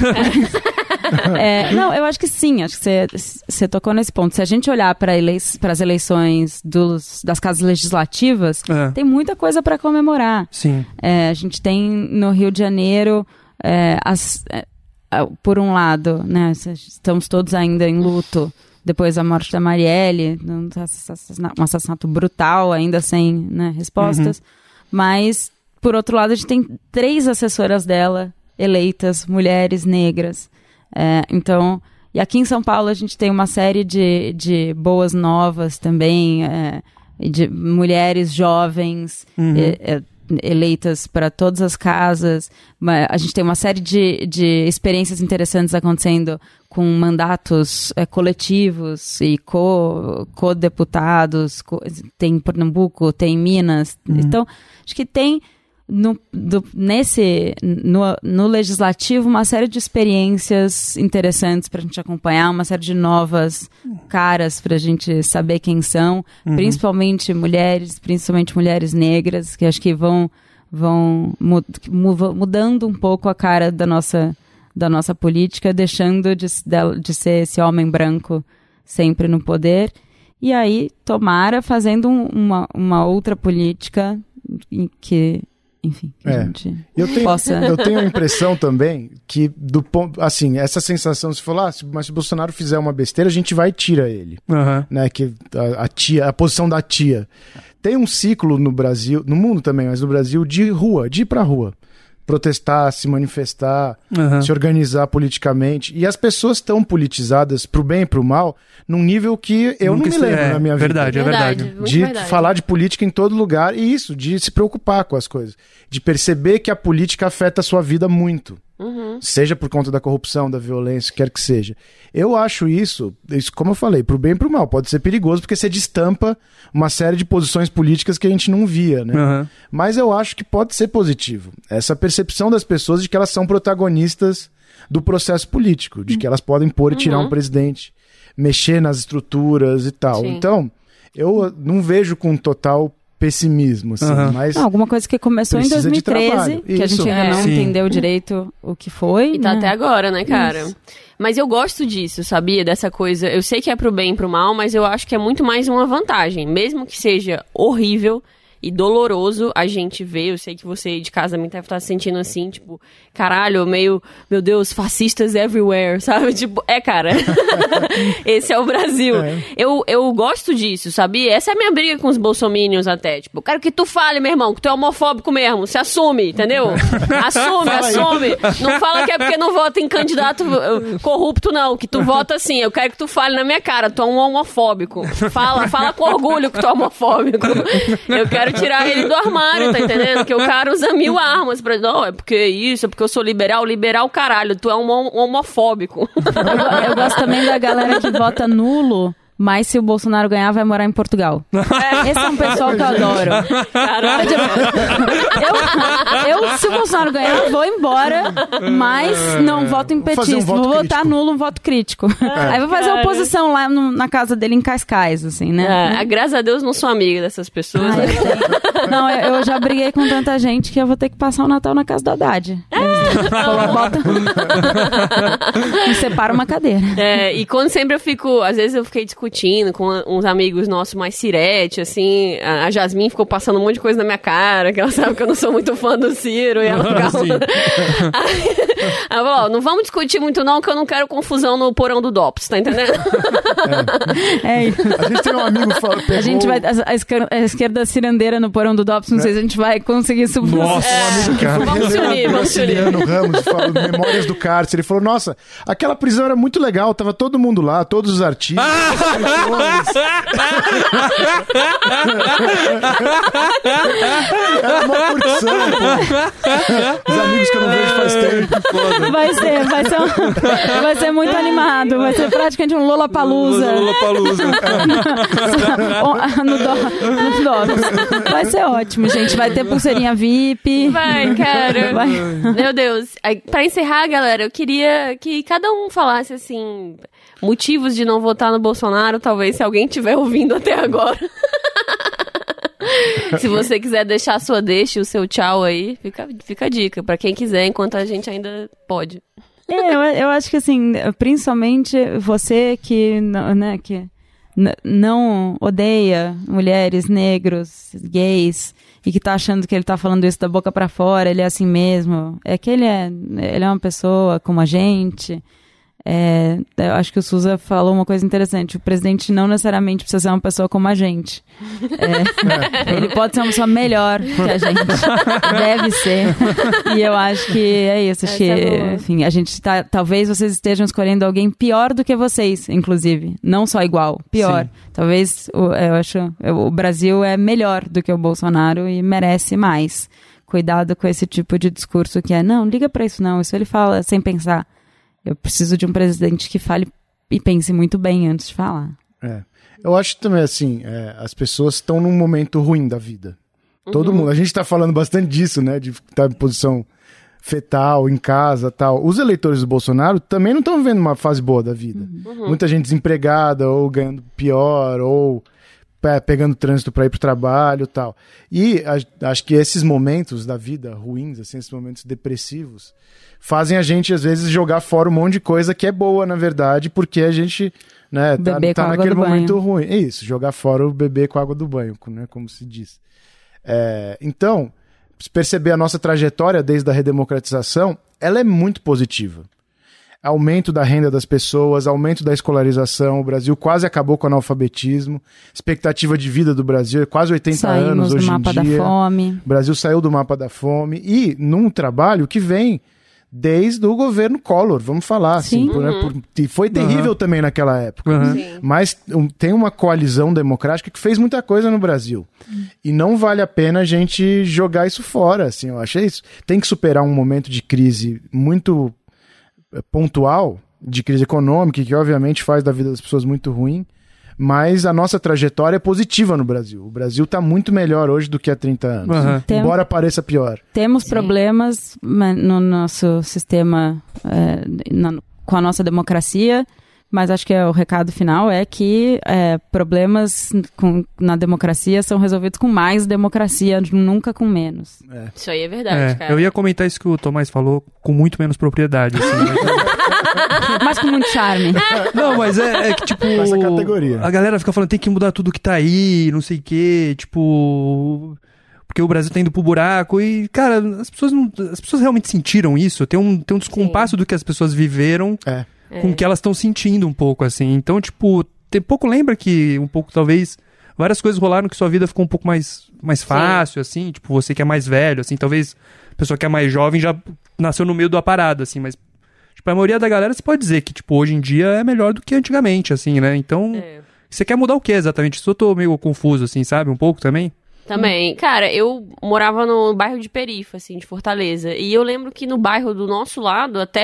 Speaker 3: Não, eu acho que sim, acho que você tocou nesse ponto. Se a gente olhar para as eleições das casas legislativas, tem muita coisa para comemorar.
Speaker 2: Sim.
Speaker 3: A gente tem no Rio de Janeiro, por um lado, né, estamos todos ainda em luto depois da morte da Marielle, um assassinato brutal, ainda sem, né, respostas. Mas, por outro lado, a gente tem 3 assessoras dela eleitas, mulheres negras. Então, e aqui em São Paulo a gente tem uma série de boas novas também, de mulheres jovens eleitas para todas as casas. A gente tem uma série de experiências interessantes acontecendo com mandatos coletivos e co-deputados, tem em Pernambuco, tem em Minas. Então, acho que tem no legislativo uma série de experiências interessantes para a gente acompanhar, uma série de novas caras para a gente saber quem são, principalmente mulheres negras, que acho que vão mudando um pouco a cara da nossa política, deixando de ser esse homem branco sempre no poder, e aí tomara fazendo uma outra política que... Enfim,
Speaker 4: eu tenho a impressão também que, do ponto, assim, essa sensação, se falar, mas se o Bolsonaro fizer uma besteira, a gente vai e tira ele. Né? Que a posição da tia. Tem um ciclo no Brasil, no mundo também, mas no Brasil, de ir pra rua. Protestar, se manifestar, se organizar politicamente. E as pessoas estão politizadas pro bem e pro mal num nível que eu nunca não me lembro na minha vida.
Speaker 2: É verdade.
Speaker 4: De falar de política em todo lugar e isso, de se preocupar com as coisas. De perceber que a política afeta a sua vida muito. Seja por conta da corrupção, da violência, quer que seja. Eu acho isso, como eu falei, pro bem e pro mal. Pode ser perigoso porque você destampa uma série de posições políticas que a gente não via, né? Mas eu acho que pode ser positivo. Essa percepção das pessoas de que elas são protagonistas do processo político, de que elas podem pôr e tirar um presidente, mexer nas estruturas e tal. Sim. Então, eu não vejo com total pessimismo, assim, mas...
Speaker 3: alguma coisa que começou em 2013, que a gente ainda não entendeu direito o que foi.
Speaker 1: E tá até agora, né, cara? Isso. Mas eu gosto disso, sabia? Dessa coisa. Eu sei que é pro bem e pro mal, mas eu acho que é muito mais uma vantagem. Mesmo que seja horrível e doloroso a gente ver, eu sei que você de casa também deve estar se sentindo assim, tipo, caralho, meu Deus, fascistas everywhere, sabe? Tipo, cara, esse é o Brasil. Eu gosto disso, sabia? Essa é a minha briga com os bolsominions até, tipo, eu quero que tu fale, meu irmão, que tu é homofóbico mesmo, se assume, entendeu? Assume. Não fala que é porque não vota em candidato corrupto, não, que tu vota assim, eu quero que tu fale na minha cara, tu é um homofóbico. Fala com orgulho que tu é homofóbico. Eu quero tirar ele do armário, tá entendendo? Que o cara usa 1000 armas pra... Não, é porque isso, é porque eu sou liberal, caralho, tu é um homofóbico.
Speaker 3: Eu gosto também da galera que vota nulo, mas se o Bolsonaro ganhar, vai morar em Portugal. Esse é um pessoal que eu adoro. Caralho. Eu, se o Bolsonaro ganhar, vou embora, mas não voto em petista. Vou votar nulo, um voto crítico. Aí vou fazer oposição lá na casa dele em Cascais, assim, né?
Speaker 1: Graças a Deus não sou amiga dessas pessoas.
Speaker 3: Não, eu já briguei com tanta gente que eu vou ter que passar o Natal na casa do Haddad. Me separa uma cadeira.
Speaker 1: E quando sempre às vezes eu fiquei discutindo com uns amigos nossos mais sirete, assim, a Jasmine ficou passando um monte de coisa na minha cara, que ela sabe que eu não sou muito fã do Ciro, e ela ficava... Aí ela falou, não vamos discutir muito não, que eu não quero confusão no porão do DOPS, tá entendendo?
Speaker 4: A gente tem um amigo que pegou...
Speaker 3: A gente vai, a esquerda cirandeira no porão do DOPS, não sei se a gente vai conseguir subir.
Speaker 4: Nossa, um amigo que
Speaker 1: vamos se unir.
Speaker 4: Adriano Ramos, falou Memórias do Cárcere. Ele falou, nossa, aquela prisão era muito legal, tava todo mundo lá, todos os artistas, os escritores. Era uma curtição, pô. Os amigos que eu não vejo faz tempo.
Speaker 3: Vai ser muito animado. Vai ser praticamente um Lollapalooza. No Docs. Vai ser ótimo, gente. Vai ter pulseirinha VIP.
Speaker 1: Vai, cara. Vai. Meu Deus. Pra encerrar, galera, eu queria que cada um falasse, assim, motivos de não votar no Bolsonaro, talvez, se alguém estiver ouvindo até agora. Se você quiser deixar a sua deixa, o seu tchau aí, fica a dica. Pra quem quiser, enquanto a gente ainda pode.
Speaker 3: Eu acho que, assim, principalmente você que, né, que não odeia mulheres, negros, gays, e que tá achando que ele tá falando isso da boca pra fora, ele é assim mesmo. É que ele é uma pessoa como a gente. Eu acho que o Souza falou uma coisa interessante. O presidente não necessariamente precisa ser uma pessoa como a gente. Ele pode ser uma pessoa melhor que a gente. Deve ser. E eu acho que é isso. Acho que, enfim, a gente tá. Talvez vocês estejam escolhendo alguém pior do que vocês, inclusive. Não só igual, pior. Sim. Talvez eu acho o Brasil é melhor do que o Bolsonaro e merece mais. Cuidado com esse tipo de discurso que não liga pra isso não. Isso ele fala sem pensar. Eu preciso de um presidente que fale e pense muito bem antes de falar.
Speaker 4: Eu acho também, assim, as pessoas estão num momento ruim da vida. Todo mundo. A gente tá falando bastante disso, né? De estar em posição fetal, em casa, tal. Os eleitores do Bolsonaro também não estão vivendo uma fase boa da vida. Muita gente desempregada, ou ganhando pior, ou pegando trânsito para ir pro trabalho e tal. E acho que esses momentos da vida ruins, assim, esses momentos depressivos, fazem a gente, às vezes, jogar fora um monte de coisa que é boa, na verdade, porque a gente, né, tá naquele momento ruim. É isso, jogar fora o bebê com a água do banho, né, como se diz. Então, se perceber a nossa trajetória desde a redemocratização, ela é muito positiva. Aumento da renda das pessoas, aumento da escolarização, o Brasil quase acabou com o analfabetismo, expectativa de vida do Brasil é quase 80 anos hoje em dia. Saímos do mapa da fome. O Brasil saiu do mapa da fome e num trabalho que vem desde o governo Collor, vamos falar assim, e foi terrível também naquela época, mas tem uma coalizão democrática que fez muita coisa no Brasil, e não vale a pena a gente jogar isso fora, assim, eu acho isso. Tem que superar um momento de crise muito pontual, de crise econômica, que obviamente faz da vida das pessoas muito ruim, mas a nossa trajetória é positiva no Brasil. O Brasil está muito melhor hoje do que há 30 anos, embora pareça pior.
Speaker 3: Temos problemas no nosso sistema, com a nossa democracia, mas acho que o recado final é que problemas na democracia são resolvidos com mais democracia, nunca com menos.
Speaker 1: Isso aí é verdade, cara.
Speaker 2: Eu ia comentar isso que o Tomás falou com muito menos propriedade. Assim,
Speaker 3: mas com muito charme.
Speaker 2: Não, mas é que, tipo,
Speaker 4: essa categoria.
Speaker 2: A galera fica falando, tem que mudar tudo que tá aí, não sei o quê, tipo, porque o Brasil tá indo pro buraco e, cara, as pessoas realmente sentiram isso. Tem um descompasso do que as pessoas viveram com o que elas estão sentindo um pouco, assim. Então, tipo, pouco lembra que um pouco, talvez, várias coisas rolaram que sua vida ficou um pouco mais fácil, assim, tipo, você que é mais velho, assim, talvez a pessoa que é mais jovem já nasceu no meio da parada, assim, mas tipo, a maioria da galera, você pode dizer que, tipo, hoje em dia é melhor do que antigamente, assim, né? Então, você quer mudar o que exatamente? Isso eu tô meio confuso, assim, sabe? Um pouco também.
Speaker 1: Também. Cara, eu morava no bairro de Perifa, assim, de Fortaleza. E eu lembro que no bairro do nosso lado, até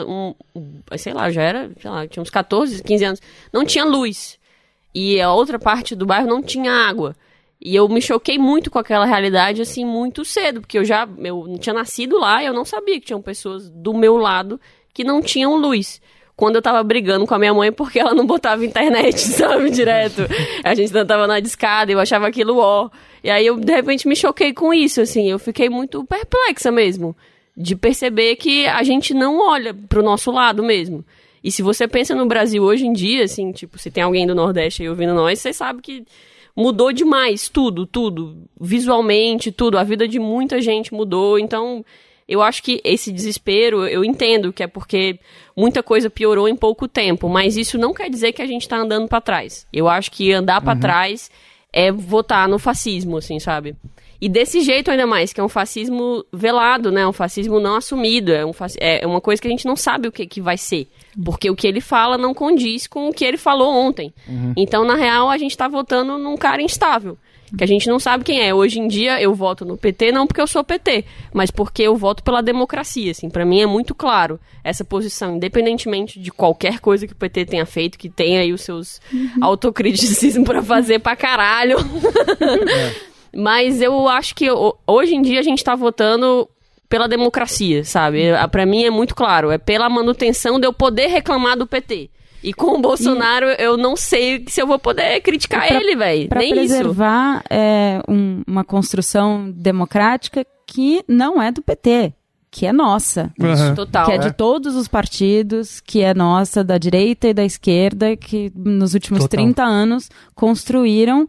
Speaker 1: sei lá, tinha uns 14, 15 anos, não tinha luz. E a outra parte do bairro não tinha água. E eu me choquei muito com aquela realidade, assim, muito cedo. Porque eu não tinha nascido lá e eu não sabia que tinham pessoas do meu lado que não tinham luz. Quando eu tava brigando com a minha mãe porque ela não botava internet, sabe, direto. A gente tava na discada e eu achava aquilo E aí eu, de repente, me choquei com isso, assim. Eu fiquei muito perplexa mesmo. De perceber que a gente não olha pro nosso lado mesmo. E se você pensa no Brasil hoje em dia, assim, tipo, se tem alguém do Nordeste aí ouvindo nós, você sabe que mudou demais tudo. Visualmente, tudo. A vida de muita gente mudou, então eu acho que esse desespero, eu entendo que é porque muita coisa piorou em pouco tempo, mas isso não quer dizer que a gente tá andando pra trás. Eu acho que andar pra trás é votar no fascismo, assim, sabe? E desse jeito ainda mais, que é um fascismo velado, né? Um fascismo não assumido. É uma coisa que a gente não sabe o que vai ser. Porque o que ele fala não condiz com o que ele falou ontem. Então, na real, a gente tá votando num cara instável. Que a gente não sabe quem é. Hoje em dia, eu voto no PT, não porque eu sou PT, mas porque eu voto pela democracia, assim. Pra mim é muito claro essa posição, independentemente de qualquer coisa que o PT tenha feito, que tenha aí os seus autocriticismos pra fazer pra caralho. Mas eu acho que hoje em dia a gente tá votando pela democracia, sabe? Pra mim é muito claro, é pela manutenção de eu poder reclamar do PT. E com o Bolsonaro, eu não sei se eu vou poder criticar ele, velho.
Speaker 3: Pra
Speaker 1: Nem
Speaker 3: preservar uma construção democrática que não é do PT, que é nossa.
Speaker 1: Isso, total.
Speaker 3: Que é de todos os partidos, que é nossa, da direita e da esquerda, que nos últimos 30 anos construíram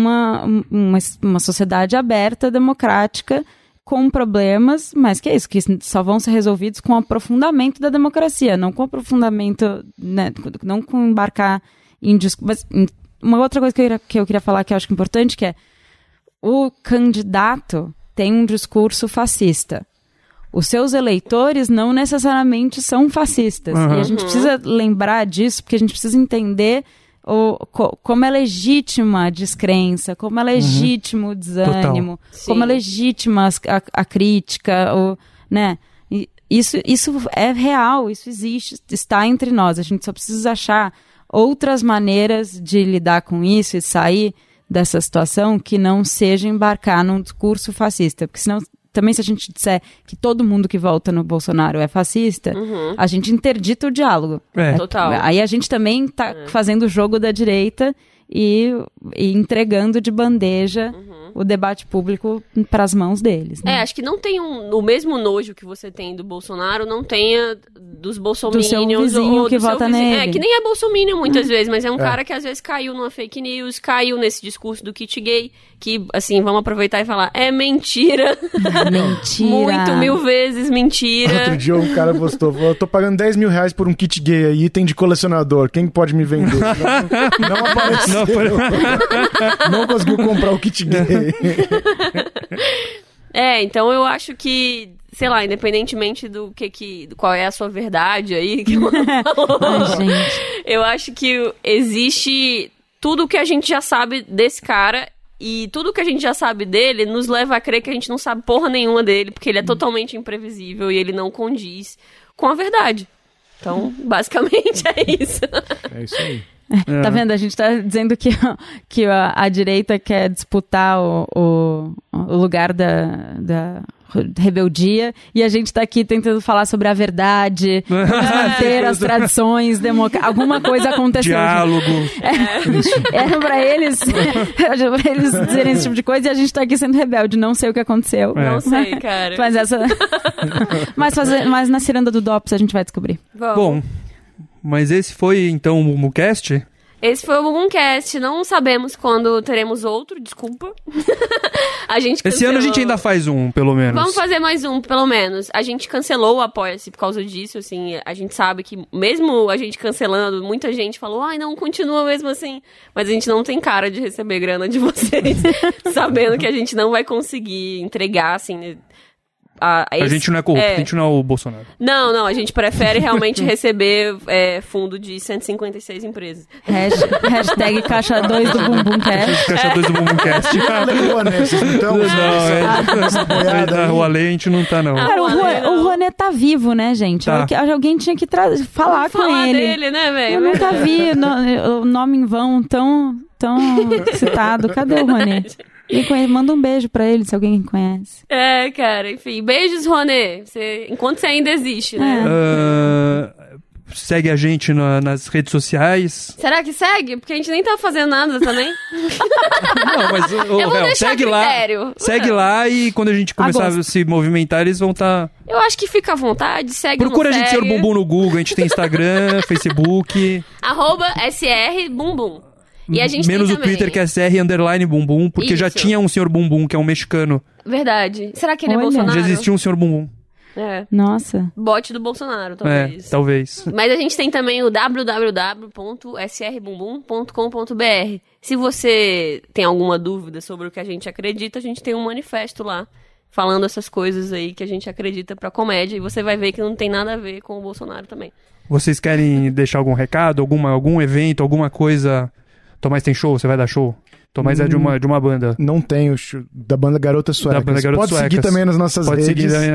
Speaker 3: uma sociedade aberta, democrática, com problemas, mas que é isso, que só vão ser resolvidos com o aprofundamento da democracia, não com aprofundamento, né, não com embarcar em mas uma outra coisa que eu queria falar que eu acho importante, que é o candidato tem um discurso fascista. Os seus eleitores não necessariamente são fascistas. E a gente precisa lembrar disso, porque a gente precisa entender como é legítima a descrença, como é legítimo o desânimo, como é legítima a crítica, né? Isso é real, isso existe, está entre nós. A gente só precisa achar outras maneiras de lidar com isso e sair dessa situação que não seja embarcar num discurso fascista, porque senão também se a gente disser que todo mundo que vota no Bolsonaro é fascista, a gente interdita o diálogo.
Speaker 1: Total.
Speaker 3: Aí a gente também está fazendo o jogo da direita e entregando de bandeja o debate público para as mãos deles. Né?
Speaker 1: Acho que não tem o mesmo nojo que você tem do Bolsonaro, não tenha dos bolsominions.
Speaker 3: Do seu vizinho
Speaker 1: ou
Speaker 3: que vota nele.
Speaker 1: Que nem é bolsominion muitas vezes, mas é um cara que às vezes caiu numa fake news, caiu nesse discurso do kit gay, que, assim, vamos aproveitar e falar, é mentira.
Speaker 3: Mentira.
Speaker 1: Muito, 1000 vezes mentira.
Speaker 4: Outro dia um cara postou, eu tô pagando 10 mil reais por um kit gay aí, item de colecionador, quem pode me vender? Não apareceu. Não conseguiu comprar o kit gay.
Speaker 1: Então eu acho que, sei lá, independentemente do qual é a sua verdade aí, que eu eu acho que existe tudo o que a gente já sabe desse cara, e tudo que a gente já sabe dele nos leva a crer que a gente não sabe porra nenhuma dele, porque ele é totalmente imprevisível e ele não condiz com a verdade. Então, basicamente é isso.
Speaker 4: É isso aí.
Speaker 3: Tá vendo? A gente tá dizendo que a direita quer disputar o lugar da rebeldia, e a gente tá aqui tentando falar sobre a verdade, manter as tradições democráticas. Alguma coisa aconteceu.
Speaker 2: Diálogo.
Speaker 3: Era pra eles dizerem esse tipo de coisa, e a gente tá aqui sendo rebelde. Não sei o que aconteceu.
Speaker 1: Não sei, cara.
Speaker 3: Mas na ciranda do DOPS a gente vai descobrir.
Speaker 2: Bom, mas esse foi, então, o Mumucast?
Speaker 1: Esse foi o Mumucast. Não sabemos quando teremos outro, desculpa.
Speaker 2: Esse ano a gente ainda faz um, pelo menos.
Speaker 1: Vamos fazer mais um, pelo menos. A gente cancelou o Apoia-se por causa disso, assim. A gente sabe que, mesmo a gente cancelando, muita gente falou, não, continua mesmo assim. Mas a gente não tem cara de receber grana de vocês, sabendo que a gente não vai conseguir entregar, assim... A
Speaker 2: gente não é corrupto, a gente não é o Bolsonaro.
Speaker 1: Não, a gente prefere realmente receber fundo de 156 empresas.
Speaker 3: Hashtag Caixa 2 do BumbumCast.
Speaker 2: Caixa 2 do BumbumCast. O Ale a gente não tá, não.
Speaker 3: Cara, o Rouanet tá vivo, né, gente?
Speaker 2: Tá.
Speaker 3: Alguém tinha que falar com ele.
Speaker 1: Dele, né, velho?
Speaker 3: Eu nunca vi o nome em vão tão citado. Cadê o Rouanet? Manda um beijo pra ele, se alguém conhece.
Speaker 1: Cara, enfim. Beijos, Ronê. Enquanto você ainda existe, né?
Speaker 2: Segue a gente nas redes sociais.
Speaker 1: Será que segue? Porque a gente nem tá fazendo nada também.
Speaker 2: Não, mas
Speaker 1: eu vou deixar
Speaker 2: segue
Speaker 1: critério.
Speaker 2: Lá. Segue lá e quando a gente começar a se movimentar, eles vão estar...
Speaker 1: Eu acho que fica à vontade, segue.
Speaker 2: Procura a gente, Senhor Bumbum, no Google. A gente tem Instagram, Facebook.
Speaker 1: @SRBumbum. E a gente
Speaker 2: menos
Speaker 1: tem
Speaker 2: o Twitter, que é SR_Bumbum, porque já tinha um Senhor Bumbum, que é um mexicano.
Speaker 1: Verdade. Será que ele é
Speaker 3: Olha.
Speaker 1: Bolsonaro?
Speaker 2: Já existia um Senhor Bumbum.
Speaker 3: Nossa.
Speaker 1: Bot do Bolsonaro, talvez.
Speaker 2: Talvez.
Speaker 1: Mas a gente tem também o www.srbumbum.com.br. Se você tem alguma dúvida sobre o que a gente acredita, a gente tem um manifesto lá, falando essas coisas aí que a gente acredita pra comédia, e você vai ver que não tem nada a ver com o Bolsonaro também.
Speaker 2: Vocês querem deixar algum recado, algum evento, alguma coisa? Tomás tem show? Você vai dar show? Tomás é de uma banda.
Speaker 4: Não tenho, da banda Garotas Suecas. Pode seguir também nas nossas redes.
Speaker 2: Seguir também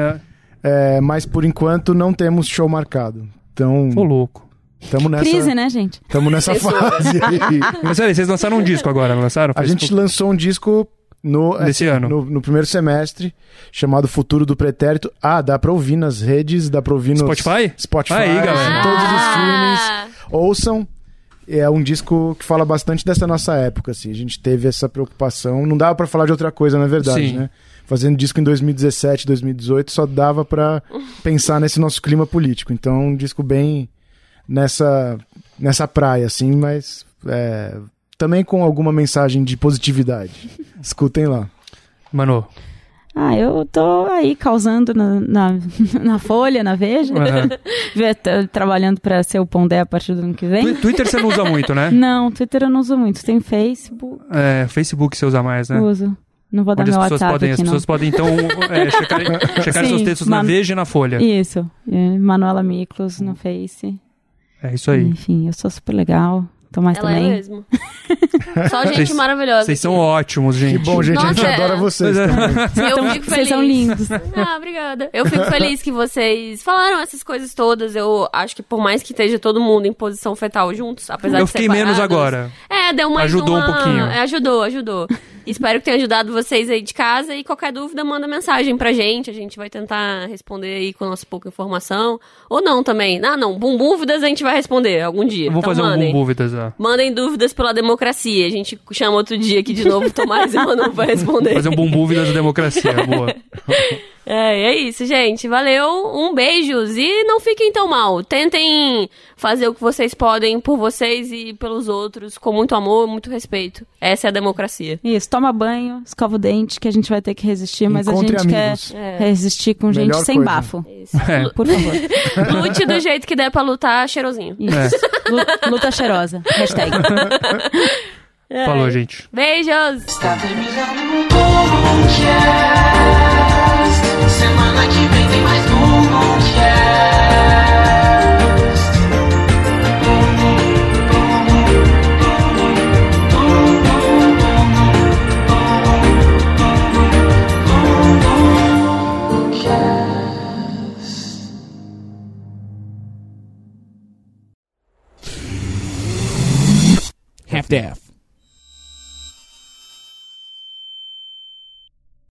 Speaker 4: mas por enquanto não temos show marcado. Então.
Speaker 2: Tô louco.
Speaker 4: Tamo nessa,
Speaker 3: Crise, né, gente?
Speaker 4: Tamo nessa fase aí.
Speaker 2: Mas sério, vocês lançaram um disco agora, não lançaram?
Speaker 4: A gente lançou um disco
Speaker 2: nesse ano.
Speaker 4: No primeiro semestre, chamado Futuro do Pretérito. Dá pra ouvir nas redes, dá pra ouvir no
Speaker 2: Spotify?
Speaker 4: Aí, galera. Em todos os streamings. Ouçam. É um disco que fala bastante dessa nossa época, assim. A gente teve essa preocupação. Não dava pra falar de outra coisa, na verdade,
Speaker 2: Sim.
Speaker 4: né? Fazendo disco em 2017, 2018, só dava pra pensar nesse nosso clima político. Então, um disco bem nessa praia, assim, mas também com alguma mensagem de positividade. Escutem lá.
Speaker 2: Manu.
Speaker 3: Eu tô aí causando na Folha, na Veja. Trabalhando pra ser o Pondé a partir do ano que vem.
Speaker 2: Twitter você não usa muito, né?
Speaker 3: Não, Twitter eu não uso muito. Tem Facebook.
Speaker 2: Facebook você usa mais, né?
Speaker 3: Uso. Não vou dar meu WhatsApp aqui,
Speaker 2: As pessoas podem, então, checarem seus textos na Veja e na Folha.
Speaker 3: Isso. Manuela Miklos no Face.
Speaker 2: É isso aí.
Speaker 3: Enfim, eu sou super legal. Tomás
Speaker 1: Ela
Speaker 3: também.
Speaker 1: é mesmo. Só gente maravilhosa.
Speaker 2: Vocês são ótimos, gente.
Speaker 4: Que bom, gente.
Speaker 1: Nossa,
Speaker 4: a gente adora vocês também.
Speaker 1: Eu fico feliz.
Speaker 3: Vocês são lindos.
Speaker 1: Obrigada. Eu fico feliz que vocês falaram essas coisas todas. Eu acho que por mais que esteja todo mundo em posição fetal juntos, apesar de
Speaker 2: Eu fiquei
Speaker 1: separados,
Speaker 2: menos agora.
Speaker 1: Deu mais
Speaker 2: Ajudou um pouquinho.
Speaker 1: Ajudou. Espero que tenha ajudado vocês aí de casa, e qualquer dúvida manda mensagem pra gente. A gente vai tentar responder aí com a nossa pouca informação. Ou não também. Não, bumbúvidas a gente vai responder algum dia.
Speaker 2: Vamos fazer um bumbúvidas,
Speaker 1: Mandem dúvidas pela democracia. A gente chama outro dia aqui de novo, Tomás e Manu vai responder.
Speaker 2: Fazer um bumbúvidas da democracia, boa.
Speaker 1: É isso, gente. Valeu, beijos. E não fiquem tão mal. Tentem fazer o que vocês podem por vocês e pelos outros, com muito amor, muito respeito. Essa é a democracia.
Speaker 3: Isso, toma banho, escova o dente, que a gente vai ter que resistir, mas
Speaker 4: Encontre
Speaker 3: a gente
Speaker 4: amigos.
Speaker 3: quer resistir com gente sem
Speaker 4: coisa.
Speaker 3: bafo.
Speaker 1: Isso.
Speaker 3: Por favor.
Speaker 1: Lute do jeito que der pra lutar, cheirosinho.
Speaker 3: Isso. Luta cheirosa. Hashtag.
Speaker 2: Falou, gente.
Speaker 1: Beijos!
Speaker 5: Está terminando o semana que vem tem mais
Speaker 6: Half-Death.